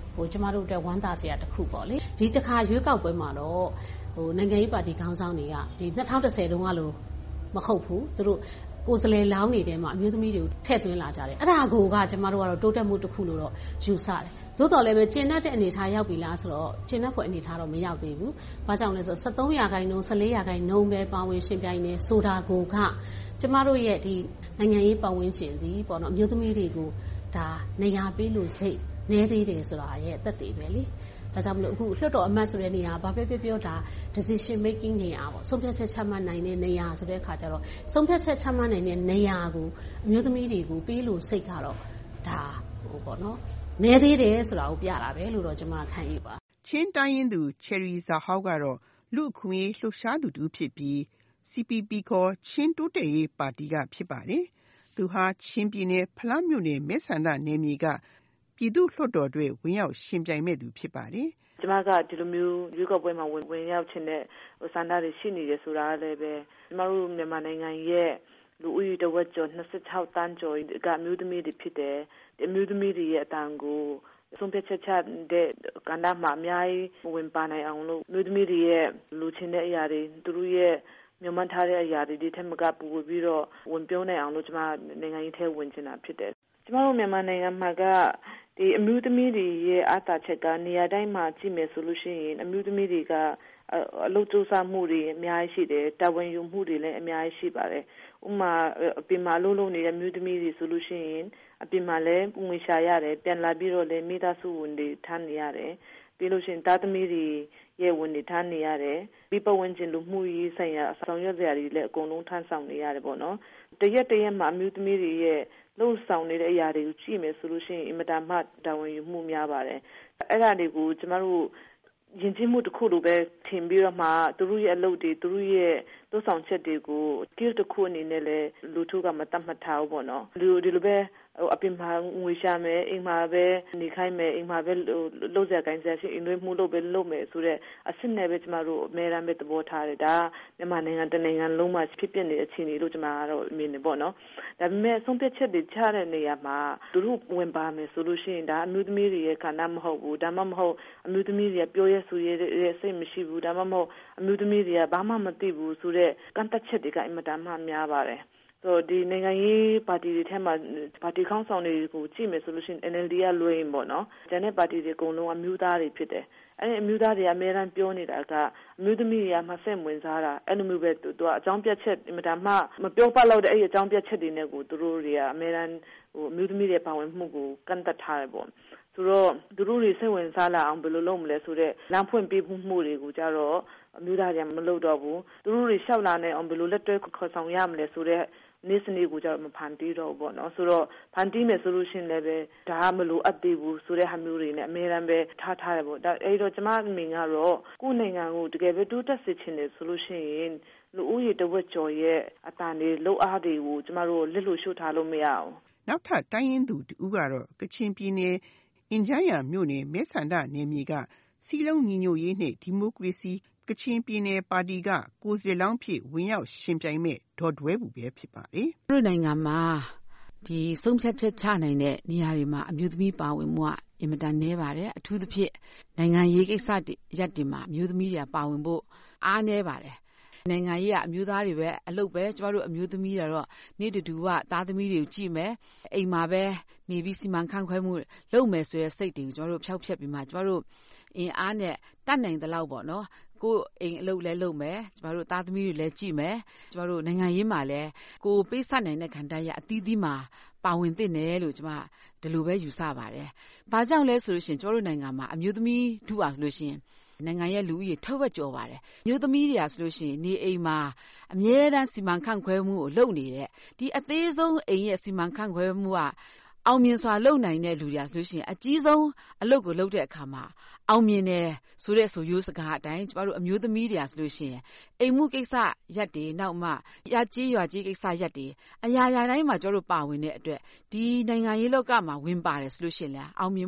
ဟိုကျမတို့အတွက်ဝမ်းသာစရာတစ်ခုပေါ့လေဒီတစ်ခါရွေးကောက်ပွဲမှာတော့ဟိုနိုင်ငံရေးပါတီခေါင်းဆောင်တွေကဒီ၂၀၁၀တုန်းကလို့မဟုတ်ဘူးသူတို့ကိုယ်စားလှယ်လောင်းနေတယ်မှာအမျိုးသမီးတွေကိုထည့်သွင်းလာကြတယ်အဲ့ဒါကိုကကျမတို့ကတော့တိုးတက်မှုတစ်ခုလို့တော့ယူဆတယ်သို့တော်လည်းပဲကျင့်တတ်တဲ့အနေထားရောက်ပြီလားဆိုတော့ကျင့်တတ်ဖို့အနေထားတော့မရောက်သေးဘူးဘာကြောင့်လဲဆိုတော့၁၃ရာခိုင်နှုန်း၁၄ရာခိုင်နှုန်းပဲပါဝင်ရှင်ပြိုင်နေဆိုတာကိုကကျမတို့ရဲ့ဒီနိုင်ငံရေးပတ်ဝန်းကျင်ဒီပေါ့နော်အမျိုးသမီးတွေကိုဒါနေရာပေးလို့စိတ်နဲသေးတယ်ဆိုတာရဲ့အသက်တွေပဲလေဒါကြောင့်မလို့အခုလွှတ်တော်အမတ်ဆိုတဲ့နေရာဘာပဲပြောပြောဒါ decision making နေရာပေါ့ဆုံးဖြတ်ချက်ချမှတ်နိုင်တဲ့နေရာဆိုတဲ့အခါကျတော့ဆုံးဖြတ်ချက်ချမှတ်နိုင်တဲ့နေရာကိုအမျိုးသမီးတွေကိုပေးလို့စိတ်ကတော့ဒါဟိုပေါ့နော်နဲသေးတယ်ဆိုတာကိုပြတာပဲလို့တော့ကျွန်မခံယူပါချင်းတိုင်းရင်းသူချယ်ရီဇာဟောက်ကတော့လူအခွင့်အရေးလှုပ်ရှားသူတူဖြစ်ပြီး စီ ပီ ပီ ခေါ်ချင်းတိုးတက်ရေးပါတီကဖြစ်ပါတယ်သူဟာချင်းပြည်နယ်ဖလားမြို့နယ်မဲဆန္ဒနယ်မြေကပြည်သူ့လွှတ်တော်တွေဝင်ရောက်ရှင်ပြိုင်မဲ့သူဖြစ်ပါတယ်ကျမကဒီလိုမျိုးရွေးကောက်ပွဲမှာဝင်ဝင်ရောက်ခြင်းတဲ့စန္ဒတွေရှိနေတယ်ဆိုတာလည်းပဲကျမတို့မြန်မာနိုင်ငံရဲ့လူဦးရေတဝက်ကျော်၂၆တန်းကျော်ကအမျိုးသမီးတွေဖြစ်တယ်ဒီအမျိုးသမီးတွေရဲ့အတန်ကိုဆုံးဖြတ်ချက်ချတဲ့ကဏ္ဍမှာအများကြီးဝင်ပါနိုင်အောင်လို့အမျိုးသမီးတွေရဲ့လူချင်းတဲ့အရာတွေသူတို့ရဲ့မြန်မာထားတဲ့အရာတွေဒီထက်မကပူပြီးတော့ဝင်ပြောနိုင်အောင်လို့ကျမနိုင်ငံရေးထဲဝင်ချင်တာဖြစ်တယ်ကျမတို့မြန်မာနိုင်ငံမှာကဒီအမျိုးသမီးတွေရဲ့အားသာချက်ကနေရာတိုင်းမှာကြည့်မယ်ဆိုလို့ရှိရင်အမျိုးသမီးတွေကအလုပ်ကြိုးစားမှုတွေအများကြီးရှိတယ်တာဝန်ယူမှုတွေလည်းအများကြီးရှိပါတယ်ဥပမာအပြင်မှာလုံးလုံးနေတဲ့အမျိုးသမီးတွေဆိုလို့ရှိရင်အပြင်မှာလည်းငွေရှာရတယ်ပြန်လာပြီးတော့လည်းမိသားစုဝင်တွေထားနေရတယ်ပြီးလို့ရှိရင်သားသမီးတွေရဲ့ဝင်နေထားနေရတယ်ပြီးပဝင်ကျင်လူမှုရေးဆိုင်ရာဆောင်ရွက်စရာတွေလည်းအကုန်လုံးထမ်းဆောင်နေရတယ်ပေါ့နော်တရက်တရက်မှာအမျိုးသမီးတွေရဲ့လှုပ်ဆောင်နေတဲ့အရာတွေကိုကြည့်မယ်ဆိုလို့ရှိရင်အင်မတန်မှတာဝန်ယူမှုများပါတယ်အဲ့ဒါတွေကိုကျမတို့ယဉ်ကျေးမှုတစ်ခုလိုပဲထင်ပြီးတော့မှသူတို့ရဲ့အလုပ်တွေသူတို့ရဲ့လှုပ်ဆောင်ချက်တွေကို skill တစ်ခုအနေနဲ့လည်းလူထုကမတတ်မှတ်ထားဘူးပေါ့နော်လူဒီလိုပဲအပြင်မှာငွေရှာမယ်အိမ်မှာပဲနေခိုင်းမယ်အိမ်မှာပဲလှုပ်စရာကိုင်းစရာရှိအိမ်တွေမှုလုပ်ပဲလုပ်မယ်ဆိုတော့အစစ်နဲ့ပဲကျမတို့အများအားပဲသဘောထားတယ်ဒါမြန်မာနိုင်ငံတနိုင်ငံလုံးမှာဖြစ်ပျက်နေတဲ့အခြေအနေလို့ကျမကတော့မြင်နေပေါ့နော်ဒါပေမဲ့ဆုံးဖြတ်ချက်တွေချတဲ့နေရာမှာသူတို့ဝင်ပါမယ်ဆိုလို့ရှိရင်ဒါအမျိုးသမီးတွေရဲ့ခန္ဓာမဟုတ်ဘူးဒါမှမဟုတ်အမျိုးသမီးတွေကပြောရဲဆိုရဲစိတ်မရှိဘူးဒါမှမဟုတ်အမျိုးသမီးတွေကဘာမှမသိဘူးဆိုတော့ကန့်သက်ချက်တွေကအင်မတန်မှများပါတယ်ဆိုဒီနိုင်ငံရေးပါတီတွေထဲမှာပါတီခေါင်းဆောင်တွေကိုကြည့်မယ်ဆိုလို့ရှိရင် N L D ကလွှဲရင်ပေါ့နော်ကျန်တဲ့ပါတီတွေအကုန်လုံးအမျိုးသားတွေဖြစ်တယ်အဲ့ဒီအမျိုးသားတွေအများအားပြောနေတာကအမျိုးသမီးတွေကမှဆက်ဝင်စားတာအဲ့လိုမျိုးပဲသူကအကြောင်းပြချက်အင်မတန်မှမပြောပတ်လို့တဲ့အဲ့ဒီအကြောင်းပြချက်တွေနဲ့ကိုသူတို့တွေကအများအားဟိုအမျိုးသမီးတွေပါဝင်မှုကိုကန့်သက်ထားတယ်ပေါ့ဆိုတော့သူတို့တွေစိတ်ဝင်စားလာအောင်ဘယ်လိုလုပ်မလဲဆိုတော့လမ်းဖွင့်ပေးမှုတွေကိုကြတော့အမျိုးသားတွေမလုပ်တော့ဘူးသူတို့တွေရှောက်လာနေအောင်ဘယ်လိုလက်တွဲခေါ်ဆောင်ရမလဲဆိုတော့နေစနေကိုကြတော့မဖန်တီးတော့ဘူးပေါ့နော်ဆိုတော့ဖန်တီးမယ်ဆိုလို့ရှိရင်လည်းပဲဒါကမလိုအပ်သေးဘူးဆိုတဲ့ဟာမျိုးတွေနဲ့အများအားပဲထားထားတယ်ပေါ့ဒါအဲ့တော့ကျမအမြင်ကတော့ကိုယ်နိုင်ငံကိုတကယ်ပဲတိုးတက်စေချင်တယ်ဆိုလို့ရှိရင်လူဦးရေတဝက်ကျော်ရဲ့အတန်တွေလှုပ်အားတွေကိုကျမတို့လစ်လို့ရှုထားလို့မရအောင်နောက်ထပ်တိုင်းရင်းသူတူကတော့ကချင်ပြည်နယ်အင်ဂျန်ရမြို့နယ်မဲဆန္ဒနယ်မြေကစီလုံးညီညွတ်ရေးနဲ့ဒီမိုကရေစီကချင်ပြည်နယ်ပါတီကကိုယ်စားလှယ်လောင်းဖြစ်ဝင်ရောက်ရှင်ပြိုင်မဲ့ဒေါ်ဒွဲဘူးပဲဖြစ်ပါတယ်။တို့နိုင်ငံမှာဒီဆုံးဖြတ်ချက်ချနိုင်တဲ့နေရာတွေမှာအမျိုးသမီးပါဝင်မှုကအင်မတန်နည်းပါတယ်အထူးသဖြင့်နိုင်ငံရေးကိစ္စရပ်တွေမှာအမျိုးသမီးတွေပါဝင်ဖို့အားနည်းပါတယ်။နိုင်ငံရေးကအမျိုးသားတွေပဲအလုပ်ပဲကျမတို့အမျိုးသမီးတွေတော့နေ့တူကသားသမီးတွေကိုကြည့်မယ်အိမ်မှာပဲနေပြီးစီမံခန့်ခွဲမှုလုပ်မယ်ဆိုတဲ့စိတ်တွေကိုကျမတို့ဖျောက်ဖျက်ပြီးမှကျမတို့အင်အားနဲ့တတ်နိုင်တဲ့လောက်ပေါ့နော်ကိုယ်အိမ်အလုပ်လဲလုပ်မယ်ကျမတို့သားသမီးတွေလည်းကြည့်မယ်ကျမတို့နိုင်ငံရေးမှာလည်းကိုယ်ပေးဆက်နိုင်တဲ့ခံတိုင်းရအသီးသီးမှာပါဝင်သင့်တယ်လို့ကျမဒီလိုပဲယူဆပါတယ်။ဘာကြောင့်လဲဆိုလို့ရှိရင်ကျမတို့နိုင်ငံမှာအမျိုးသမီးထုပါဆိုလို့ရှိရင်နိုင်ငံရဲ့လူဦးရေထက်ဝက်ကျော်ပါတယ်။မျိုးသမီးတွေကဆိုလို့ရှိရင်နေအိမ်မှာအမြဲတမ်းစီမံခန့်ခွဲမှုကိုလုပ်နေတဲ့ဒီအသေးဆုံးအိမ်ရဲ့စီမံခန့်ခွဲမှုကအောင်မြင်စွာလုပ်နိုင်တဲ့လူတွေကဆိုလို့ရှိရင်အကြီးဆုံးအလုပ်ကိုလုပ်တဲ့အခါမှာအောင်မြင်တယ်ဆိုတဲ့ဆိုရိုးစကားအတိုင်းကျမတို့အမျိုးသမီးတွေကဆိုလို့ရှိရင်အိမ်မှုကိစ္စရက်တွေနောက်မှရကြီးရွာကြီးကိစ္စရက်တွေအရာရာတိုင်းမှာကျမတို့ပါဝင်တဲ့အတွက်ဒီနိုင်ငံရေးလောကမှာဝင်ပါတယ်ဆိုလို့ရှိရင်လည်းအောင်မြင်မှု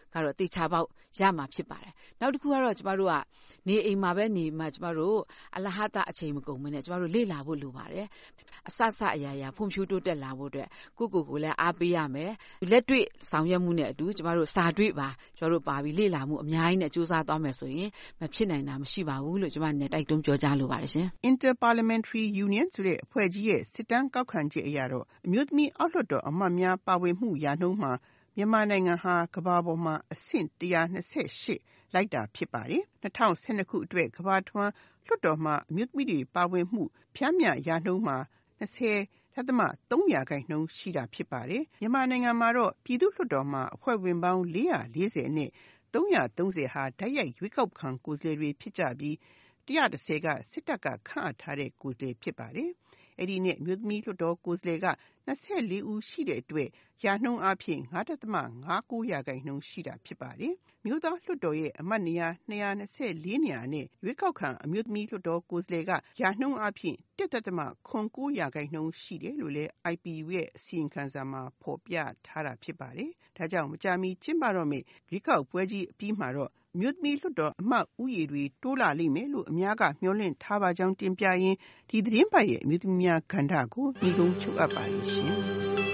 ကတော့တေချာပေါက်ရမှာဖြစ်ပါတယ်နောက်တစ်ခုကတော့ကျမတို့ကနေအိမ်မှာပဲနေမှာကျမတို့အလဟတာအချိန်မကုန်မနဲ့ကျမတို့လေ့လာဖို့လိုပါတယ်အဆဆအရာရာဖွံ့ဖြိုးတိုးတက်လာဖို့အတွက်ကိုကိုကိုလည်းအားပေးရမယ်လက်တွေ့ဆောင်ရွက်မှုနဲ့အတူကျမတို့စာတွေ့ပါကျမတို့ပါပြီးလေ့လာမှုအများကြီးနဲ့စူးစမ်းသွားမယ်ဆိုရင်မဖြစ်နိုင်တာမရှိပါဘူးလို့ကျမနဲ့တိုက်တွန်းပြောကြားလိုပါတယ်ရှင် Inter-Parliamentary Union ဆိုတဲ့အဖွဲ့ကြီးရဲ့စစ်တမ်းကောက်ခံချက်အရတော့အမျိုးသမီးအောက်လွှတ်တော်အမတ်များပါဝင်မှုရာနှုန်းမှာမြန်မာနိုင်ငံဟာကမ္ဘာပေါ်မှာအဆင့်one hundred twenty-eightလိုက်တာဖြစ်ပါတယ်။two thousand twelveခုအတွက်ကမ္ဘာထွန်းလွှတ်တော်မှာအမျိုးသမီးတွေပါဝင်မှုဖြန့်မြရာနှုန်းမှာtwenty point threeရာခိုင်နှုန်းရှိတာဖြစ်ပါတယ်။မြန်မာနိုင်ငံမှာတော့ပြည်သူ့လွှတ်တော်မှာအဖွဲ့ဝင်ပေါင်းfour hundred fortyနဲ့three hundred thirtyဟာတိုက်ရိုက်ရွေးကောက်ခံကိုယ်စားလှယ်တွေဖြစ်ကြပြီးone hundred tenကစစ်တပ်ကခန့်အပ်ထားတဲ့ကိုယ်စားလှယ်ဖြစ်ပါတယ်။အဲ့ဒီနဲ့အမျိုးသမီးလွှတ်တော်ကိုယ်စားလှယ်ကtwenty-fourဦးရှိတဲ့အတွက်ရာနှုန်းအားဖြင့်five point five nineရာခိုင်နှုန်းရှိတာဖြစ်ပါတယ်။မြို့သားလွှတ်တော်ရဲ့အမတ်နေရာtwo hundred twenty-fourနေရာနဲ့ရွေးကောက်ခံအမျိုးသမီးလွှတ်တော်ကိုယ်စားလှယ်ကရာနှုန်းအားဖြင့်one point zero nineရာခိုင်နှုန်းရှိတယ်လို့လည်း I P U ရဲ့အစီရင်ခံစာမှာဖော်ပြထားတာဖြစ်ပါတယ်။ဒါကြောင့်မကြာမီကျင်းပတော့မယ့်ရွေးကောက်ပွဲကြီးအပြီးမှာတော့အမျိုးသမီးလွှတ်တော်အမတ်ဦးရေတွေတိုးလာလိမ့်မယ်လို့အများကမျှော်လင့်ထားပါကြောင်းတင်ပြရင်းဒီသတင်းပတ်ရဲ့အမျိုးသမီးများကဏ္ဍကိုညီကုန်းချုပ်အပ်ပါရှင်။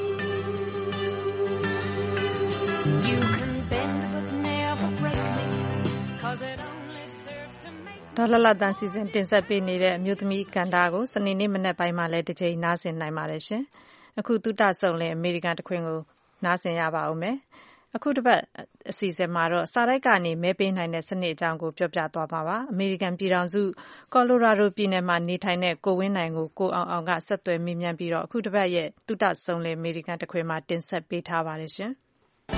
You can bend but never break me cause it only serves to make ဒေါ်လာလာတန်စီစဉ်တင်ဆက်ပေးနေတဲ့အမျိုးသမီးကဏ္ဍကိုစနေနေ့မနက်ပိုင်းမှာလည်းတစ်ချိန်နားဆင်နိုင်ပါတယ်ရှင်။အခုသုတဆုံလင်အမေရိကန်တခွင်ကိုနားဆင်ရပါဦးမယ်။အခုတစ်ပတ်အစီအစဉ်မှာတော့စာတိုက်ကနေမဲပေးနိုင်တဲ့စနစ်အကြောင်းကိုပြောပြသွားပါပါ။အမေရိကန်ပြည်ထောင်စုကော်လိုရာဒိုပြည်နယ်မှာနေထိုင်တဲ့ကိုဝင်းနိုင်ကိုကိုအောင်အောင်ကဆက်သွယ်မေးမြန်းပြီးတော့အခုတစ်ပတ်ရဲ့သုတဆုံလင်အမေရိကန်တခွင်မှာတင်ဆက်ပေးထားပါတယ်ရှင်။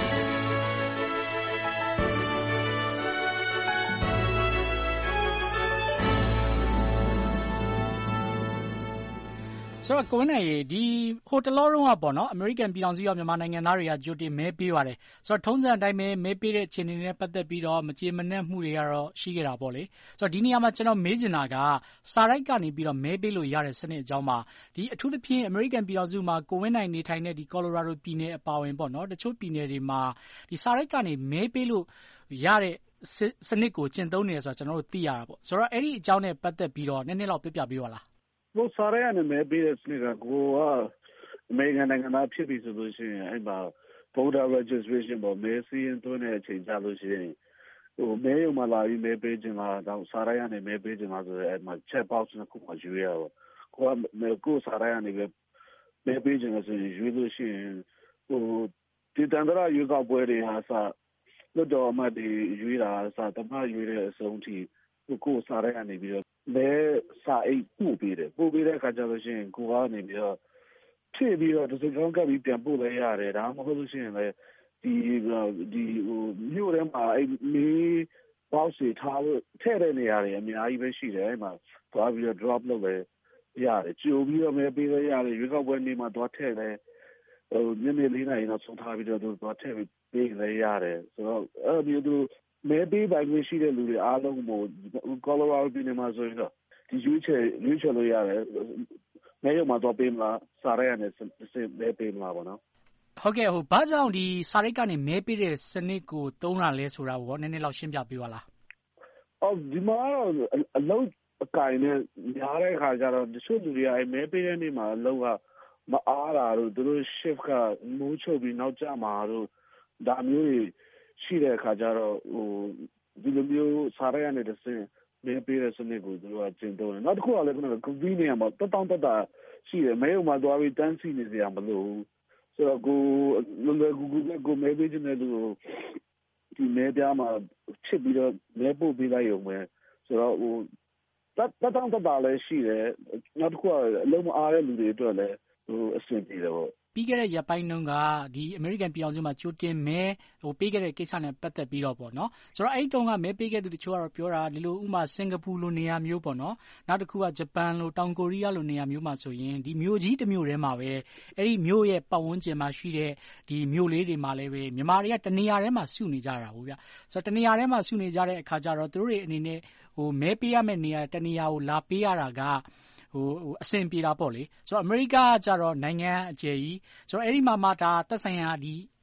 ဆိုတော့ကိုဝင်းနိုင်ရေဒီဟိုတလောတုန်းကပေါ့နော်အမေရိကန်ပြည်ထောင်စုရောက်မြန်မာနိုင်ငံသားတွေကကြိုတင်မဲပေးပါတယ်ဆိုတော့ထုံးစံအတိုင်းပဲမဲပေးတဲ့အခြေအနေနဲ့ပတ်သက်ပြီးတော့မကြေမနက်မှုတွေကတော့ရှိခဲ့တာပေါ့လေဆိုတော့ဒီနေရာမှာကျွန်တော်မေးချင်တာကစာရိုက်ကနေပြီးတော့မဲပေးလို့ရတဲ့စနစ်အကြောင်းမှာဒီအထူးသဖြင့်အမေရိကန်ပြည်ထောင်စုမှာကိုဝင်းနိုင်နေထိုင်တဲ့ဒီကော်လိုရာဒိုပြည်နယ်အပါအဝင်ပေါ့နော်တချို့ပြည်နယ်တွေမှာဒီစာရိုက်ကနေမဲပေးလို့ရတဲ့စနစ်ကိုကျင့်သုံးနေတယ်ဆိုတော့ကျွန်တော်တို့သိရတာပေါ့ဆိုတော့အဲ့ဒီအကြောင်းနဲ့ပတ်သက်ပြီးတော့နည်းနည်းလောက်ပြပြပေးပါလားကိုစာရဲကနေမဲပေးတဲ့စနစ်ကကိုကအမေရိကန်နိုင်ငံသားဖြစ်ပြီဆိုလို့ရှိရင်အဲ့မှာ voter registration ပေါ့မဲစည်းရင်သွင်းတဲ့အချိန်ကြလို့ရှိရင်ဟိုမဲရုံမှာလာပြီးမဲပေးခြင်းလားတော့စာရဲကနေမဲပေးခြင်းလားဆိုတော့အဲ့မှာ check box နဲ့ကိုမှယူရတော့ကိုကကိုစာရဲကနေပဲမဲပေးခြင်းလို့ဆိုရင်ယူလို့ရှိရင်ဟိုဒီတန်တရာယူကောက်ပွဲတွေဟာစလွတ်တော်အမတ်တွေယူတာစတမယူတဲ့အဆုံးထိကိုစာရဲကနေပြီးတော့မဲစာအိတ်ပို့ပေးတယ်ပို့ပေးတဲ့အခါကျလို့ရှိရင်ကိုကနေပြီးတော့ဖြည့်ပြီးတော့ဒီစကောင်းကပ်ပြီးပြန်ပို့လဲရတယ်ဒါမှမဟုတ်လို့ရှိရင်လည်းဒီဒီဟိုမြို့ထဲမှာအဲ့မေးပေါက်စီထားလို့ထည့်တဲ့နေရာတွေအများကြီးပဲရှိတယ်အဲ့မှာသွားပြီးတော့ drop လုပ်လဲရတယ်ကြိုပြီးတော့မဲပေးလဲရတယ်ရွေးကောက်ပွဲနေ့မှာသွားထည့်လဲဟိုညနေလေးနာရီတော့ဆုံးထားပြီးတော့သွားထည့်ပြီးပေးလဲရတယ်ဆိုတော့အဲ့ဒီလိုမဲပေးပိုင်ခွင့်ရှိတဲ့လူတွေအားလုံးကိုကော်လိုရာဒိုပြည်နယ်မှာဆိုရင်တော့ဒီရွေးချယ်ရွေးချယ်လို့ရတယ်မဲရုံမှာတော့ပေးမလားစာရိုက်ကနေစစ်မဲပေးမလားပေါ့နော်ဟုတ်ကဲ့ဟိုဘာကြောင့်ဒီစာရိုက်ကနေမဲပေးတဲ့စနစ်ကိုသုံးတာလဲဆိုတာကိုနည်းနည်းလောက်ရှင်းပြပေးပါလားအော်ဒီမှာတော့အလုံးအကင်နဲ့များတဲ့ခါကျတော့တချို့လူတွေကအဲမဲပေးတဲ့နေ့မှာအလုံးကမအားတာတို့သူတို့ shift ကမူးချုပ်ပြီးနောက်ကျမှာတို့ဒါမျိုးတွေရှိတဲ့အခါကျတော့ဟိုဒီလိုမျိုးစာရိုက်ကနေတစ်စင်းမဲပေးတဲ့စနစ်ကိုသူတို့ကကျင့်သုံးတယ်နောက်တစ်ခုကလည်းခုနက convenience မှာတက်တောင့်တက်တာရှိတယ်မဲရုံမှာသွားပြီးတန်းစီနေစရာမလိုဘူးဆိုတော့ကိုလွယ်လွယ်ကူကူနဲ့ကိုမဲပေးခြင်းနဲ့သူဒီမဲပြားမှာချစ်ပြီးတော့မဲပို့ပေးလိုက်ရုံပဲဆိုတော့ဟိုတက်တက်တောင့်တက်တာလည်းရှိတယ်နောက်တစ်ခုကအလုံးမအားတဲ့လူတွေအတွက်လည်းဟိုအဆင်ပြေတယ်ပေါ့ပြီးခဲ့တဲ့ရက်ပိုင်းတုန်းကဒီအမေရိကန်ပြည်အောင်စုမှာကြိုတင်မဲဟိုပေးခဲ့တဲ့ကိစ္စနဲ့ပတ်သက်ပြီးတော့ပေါ့နော်ဆိုတော့အဲ့ဒီတုန်းကမဲပေးခဲ့သူတချို့ကတော့ပြောတာဒီလိုဥမာစင်ကာပူလိုနေရာမျိုးပေါ့နော်နောက်တစ်ခုကဂျပန်လိုတောင်ကိုရီးယားလိုနေရာမျိုးမှာဆိုရင်ဒီမြို့ကြီးတစ်မြို့ထဲမှာပဲအဲ့ဒီမြို့ရဲ့ပတ်ဝန်းကျင်မှာရှိတဲ့ဒီမြို့လေးတွေမှာလည်းပဲမြန်မာတွေကတနေရာထဲမှာစုနေကြတာဟုတ်ဗျဆိုတော့တနေရာထဲမှာစုနေကြတဲ့အခါကျတော့သူတို့တွေအနေနဲ့ဟိုမဲပေးရမယ့်နေရာတနေရာကိုလာပေးရတာကဟိုအဆင်ပြေတာပေါ့လေဆိုတော့အမေရိကကကြတော့နိုင်ငံအကျယ်ကြီးဆိုတော့အဲ့ဒီမှာမှဒါသက်ဆိုင်ရာဒီ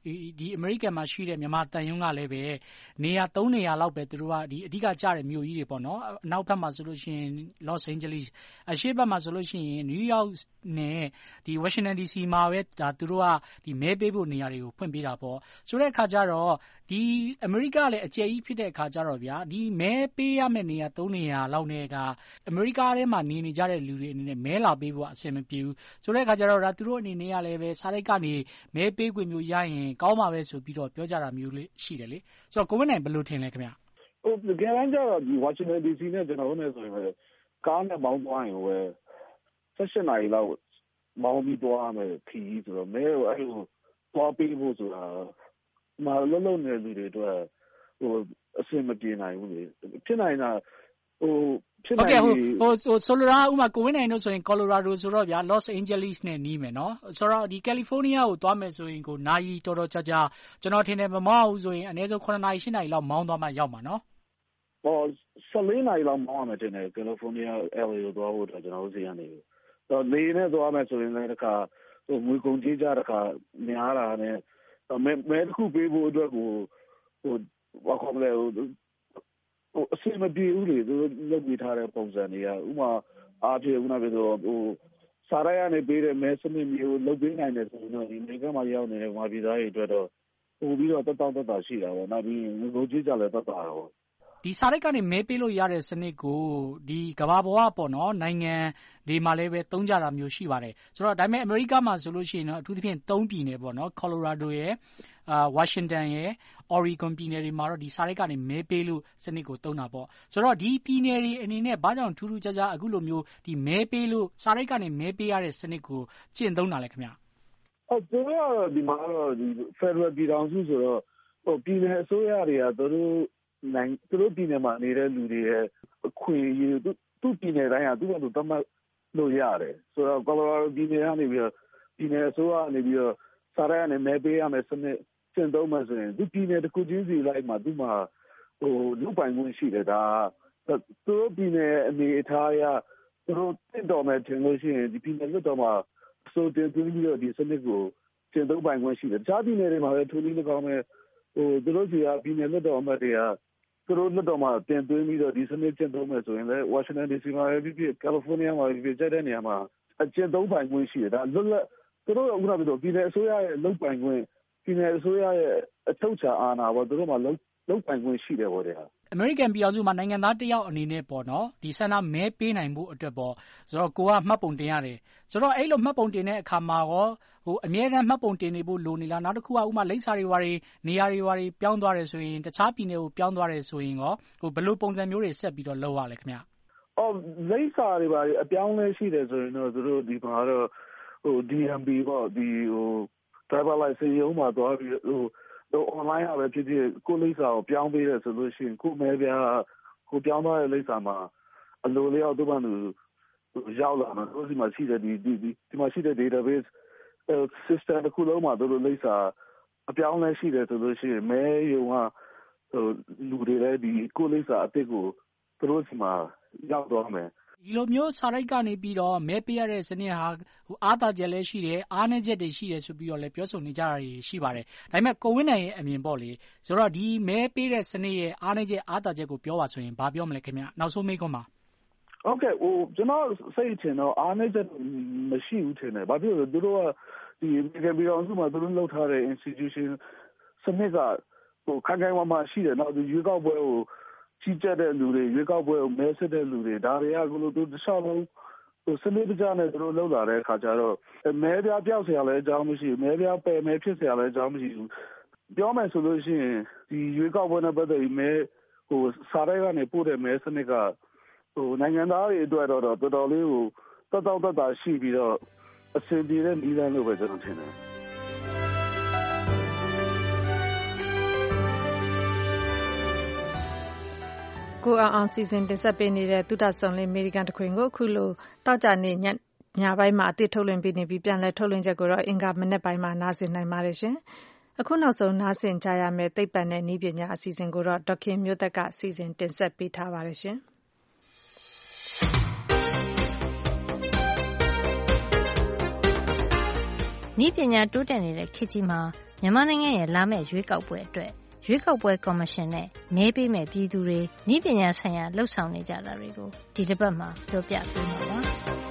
ဒီအမေရိကန်မှာရှိတဲ့မြန်မာတန်ယုံကလည်းပဲနေရာသုံးနေရာလောက်ပဲသူတို့ကဒီအဓိကကျတဲ့မြို့ကြီးတွေပေါ့နော်အနောက်ဘက်မှာဆိုလို့ရှိရင် Los Angeles အရှေ့ဘက်မှာဆိုလို့ရှိရင် New York နဲ့ဒီ Washington ဒီ စီ မှာပဲဒါသူတို့ကဒီမဲပေးဖို့နေရာတွေကိုဖွင့်ပေးတာပေါ့ဆိုတဲ့အခါကျတော့ဒီအမေရိကလည်းအကျယ်ကြီးဖြစ်တဲ့အခါကျတော့ဗျာဒီမဲပေးရမယ့်နေရာသုံးနေရာလောက်နဲ့ကအမေရိကထဲမှာနေနေကြတဲ့လူတွေအနေနဲ့မဲလာပေးဖို့အဆင်မပြေဘူးဆိုတဲ့အခါကျတော့ဒါသူတို့အနေနဲ့ကလည်းပဲစားလိုက်ကနေမဲပေးခွင့်မျိုးရရင်ကောင်းပါပဲဆိုပြီးတော့ပြောကြတာမျိုးလေးရှိတယ်လေဆိုတော့ကိုဝင်းနိုင်ဘယ်လိုထင်လဲခင်ဗျဟိုတကယ်တမ်းကျတော့ဒီ Washington ဒီ စီ နဲ့ကျွန်တော်တို့နဲ့ဆိုရင်ပဲကားနဲ့မောင်းသွားရင်ပဲ၁၈နာရီလောက်မောင်းပြီးသွားမယ်ခီးဆိုတော့မဲကိုအဲ့လိုသွားပေးဖို့ဆိုတာမလုံးလုံးနေလူတွေတော့ဟိုအဆင်မပြေနိုင်ဘူးလေဖြစ်နိုင်တာဟိုဖြစ်နိုင်ဟိုဟိုဆိုလိုတာဥမာကိုဝင်းနိုင်တို့ဆိုရင် Colorado ဆိုတော့ဗျာ Los Angeles နဲ့နီးမယ်နော်ဆိုတော့ဒီ California ကိုသွားမယ်ဆိုရင်ကိုနာရီတော်တော်ကြာကြာကျွန်တော်ထင်တယ်မမောက်ဘူးဆိုရင်အနည်းဆုံး9နာရီ10နာရီလောက်မောင်းသွားမှရောက်မှာနော်ဟော၁၄နာရီလောက်မောင်းရမယ်တင်တယ် California L A ကိုသွားဖို့တော့ကျွန်တော်တို့စီကနေတော့လေနဲ့သွားမယ်ဆိုရင်လည်းတစ်ခါဟိုငွေကုန်ကြေးကြတစ်ခါများတာနဲ့မဲမဲတစ်ခုပေးဖို့အတွက်ကိုဟိုဘာခေါ်လဲဟိုဟိုအစီအမပြေဦးလေသူလုပ်ပြီးထားတဲ့ပုံစံတွေကဥမာအားဖြင့်ခုနကပြောဟိုစားရရနေပေးတဲ့မဲစနစ်မျိုးလုပ်ပေးနိုင်တယ်ဆိုတော့ဒီနေကမှာရောက်နေတဲ့မာပြည်သားတွေအတွက်တော့ပို့ပြီးတော့တက်တောက်တက်တာရှိတာပေါ့နောက်ပြီးငွေကုန်ကြေးကြလည်းတက်တာတော့ဒီစာရိတ်ကနေမဲပေးလို့ရတဲ့စနစ်ကိုဒီကမ္ဘာပေါ်ကပေါ့နော်နိုင်ငံတွေမှာလည်းပဲသုံးကြတာမျိုးရှိပါတယ်ဆိုတော့ဒါပေမဲ့အမေရိကမှာဆိုလို့ရှိရင်တော့အထူးသဖြင့်သုံးပြည်နယ်ပေါ့နော် Colorado ရယ်အာ Washington ရယ် Oregon ပြည်နယ်တွေမှာတော့ဒီစာရိတ်ကနေမဲပေးလို့စနစ်ကိုသုံးတာပေါ့ဆိုတော့ဒီပြည်နယ်တွေအနေနဲ့ဘာကြောင့်ထူးထူးခြားခြားအခုလိုမျိုးဒီမဲပေးလို့စာရိတ်ကနေမဲပေးရတဲ့စနစ်ကိုကျင့်သုံးတာလဲခင်ဗျဟုတ်သူကတော့ဒီမှာတော့ဒီ Federal ပြည်ထောင်စုဆိုတော့ဟိုပြည်နယ်အစိုးရတွေကသူတို့နိုင်သူတို့ပြည်နယ်မှာနေတဲ့လူတွေရဲ့အခွင့်အရေးသူသူပြည်နယ်တိုင်းကသူ့ဘာလို့တတ်မှတ်လို့ရတယ်ဆိုတော့ Colorado ပြည်နယ်ကနေပြီးတော့ပြည်နယ်အစိုးရကနေပြီးတော့စားရကနေမဲပေးရမယ်စနစ်ကျင့်သုံးမှဆိုရင်သူပြည်နယ်တစ်ခုချင်းစီလိုက်မှာသူ့မှာဟိုလူပိုင်ခွင့်ရှိတယ်ဒါသူတို့ပြည်နယ်အနေအထားအရသူတို့တင့်တော်မယ်ထင်လို့ရှိရင်ဒီပြည်နယ်လွတ်တော်မှာအစိုးတင်သွင်းပြီးတော့ဒီစနစ်ကိုကျင့်သုံးပိုင်ခွင့်ရှိတယ်တခြားပြည်နယ်တွေမှာလည်းထိုနည်း၎င်းပဲဟိုသူတို့စီကပြည်နယ်လွတ်တော်အမတ်တွေကသူတို့လွတ်တော်မှာတင်သွင်းပြီးတော့ဒီစနစ်ကျင့်သုံးမယ်ဆိုရင်လည်း Washington ဒီ စီ မှာပဲဖြစ်ဖြစ် California မှာပဲဖြစ်ဖြစ်တဲ့နေရာမှာအကျင့်သုံးပိုင်ခွင့်ရှိတယ်ဒါလွတ်လပ်သူတို့ကဥပဒေတော့ပြည်နယ်အစိုးရရဲ့လုပ်ပိုင်ခွင့်ပြည်နယ်အစိုးရရဲ့အချုပ်ချာအာဏာပေါ့သူတို့မှာလုပ်လုပ်ပိုင်ခွင့်ရှိတယ်ပေါ့တဲ့ဟာအမေရိကန်ပြည်ထောင်စုမှာနိုင်ငံသားတစ်ယောက်အနေနဲ့ပေါ့နော်ဒီဆန္ဒမဲပေးနိုင်မှုအတွက်ပေါ့ဆိုတော့ကိုကမှတ်ပုံတင်ရတယ်ဆိုတော့အဲ့လိုမှတ်ပုံတင်တဲ့အခါမှာရောဟိုအမြဲတမ်းမှတ်ပုံတင်နေဖို့လိုနေလားနောက်တစ်ခုကဥမာလိပ်စာတွေဘာတွေနေရာတွေဘာတွေပြောင်းသွားတယ်ဆိုရင်တခြားပြည်နယ်ကိုပြောင်းသွားတယ်ဆိုရင်ရောဟိုဘယ်လိုပုံစံမျိုးတွေဆက်ပြီးတော့လုပ်ရလဲခင်ဗျအော်လိပ်စာတွေဘာတွေအပြောင်းလဲရှိတယ်ဆိုရင်တော့သူတို့ဒီမှာတော့ဟို D M V ပေါ့ဒီဟို driver license ရုံးမှာသွားပြီးဟိုဟို online ကပဲဖြစ်ဖြစ်ကိုလိပ်စာကိုပြောင်းပေးတယ်ဆိုလို့ရှိရင်ကိုမဲပြားကိုပြောင်းသွားတဲ့လိပ်စာမှာအလိုလျောက်သူ့ဘာလို့ရောက်လာမှာသူဒီမှာရှိတဲ့ဒီဒီဒီမှာရှိတဲ့ database system တစ်ခုလုံးမှာသူတို့လိပ်စာအပြောင်းလဲရှိတယ်ဆိုလို့ရှိရင်မဲရုံကဟိုလူတွေလည်းဒီကိုလိပ်စာအစ်စ်ကိုသူတို့ဒီမှာရောက်သွားမယ်ဒီလိုမျိုးစာရိုက်ကနေပြီးတော့မဲပေးရတဲ့စနစ်ဟာဟိုအားသာချက်လည်းရှိတယ်အားနည်းချက်တွေရှိတယ်ဆိုပြီးတော့လည်းပြောဆိုနေကြတာရှိပါတယ်ဒါပေမဲ့ကိုဝင်းနိုင်ရဲ့အမြင်ပေါ့လေဆိုတော့ဒီမဲပေးတဲ့စနစ်ရဲ့အားနည်းချက်အားသာချက်ကိုပြောပါဆိုရင်ဘာပြောမလဲခင်ဗျနောက်ဆုံးမေးခွန်းပါโอเคဟိုကျွန်တော်စိတ်ထင်တော့အားနည်းချက်မရှိဘူးထင်တယ်ဘာဖြစ်လို့လဲသူတို့ကဒီမြေပြည်အောင်စုမှာသူတို့လှုပ်ထားတဲ့ institution စနစ်ကဟိုခိုင်ခိုင်မာမာရှိတယ်နောက်ဒီရွေးကောက်ပွဲကိုကြီးကြပ်တဲ့လူတွေရွေးကောက်ပွဲကိုမဲစစ်တဲ့လူတွေဒါတွေကကိုလိုသူတခြားလုံးဟိုစနစ်တကျနဲ့သူတို့လှုပ်လာတဲ့အခါကျတော့မဲပြားပြောက်เสียရလဲအကြောင်းမရှိဘူးမဲပြားပယ်မဲဖြစ်เสียရလဲအကြောင်းမရှိဘူးပြောမယ်ဆိုလို့ရှိရင်ဒီရွေးကောက်ပွဲနဲ့ပတ်သက်ပြီးမဲဟိုစားရိုက်ကနေပို့တဲ့မဲစနစ်ကဟိုနိုင်ငံသားတွေအတွက်တော့တော်တော်လေးကိုတက်တောက်တက်တာရှိပြီးတော့အဆင်ပြေတဲ့နည်းလမ်းလို့ပဲကျွန်တော်ထင်တယ်ကိုအောင်အောင်စီစဉ်တင်ဆက်ပေးနေတဲ့သုတဆုံလေးအမေရိကန်တခွင်ကိုအခုလိုတောက်ကြနေညညပိုင်းမှာအသစ်ထုတ်လွှင့်ပေးနေပြီးပြန်လဲထုတ်လွှင့်ချက်ကိုတော့အင်္ဂါမနေ့ပိုင်းမှာနားဆင်နိုင်ပါတယ်ရှင်အခုနောက်ဆုံးနားဆင်ကြရမယ့်သိပ္ပံနဲ့နည်းပညာအစီအစဉ်ကိုတော့ဒေါက်ခင်မျိုးသက်ကစီစဉ်တင်ဆက်ပေးထားပါတယ်ရှင်နည်းပညာတိုးတက်နေတဲ့ခေတ်ကြီးမှာမြန်မာနိုင်ငံရဲ့လာမယ့်ရွေးကောက်ပွဲအတွက်ရွေးကောက်ပွဲကော်မရှင်နဲ့မဲပေးမဲ့ပြည်သူတွေနည်းပညာဆိုင်ရာလှုပ်ဆောင်နေကြတာတွေကိုဒီတစ်ပတ်မှာပြောပြပေးမှာပါ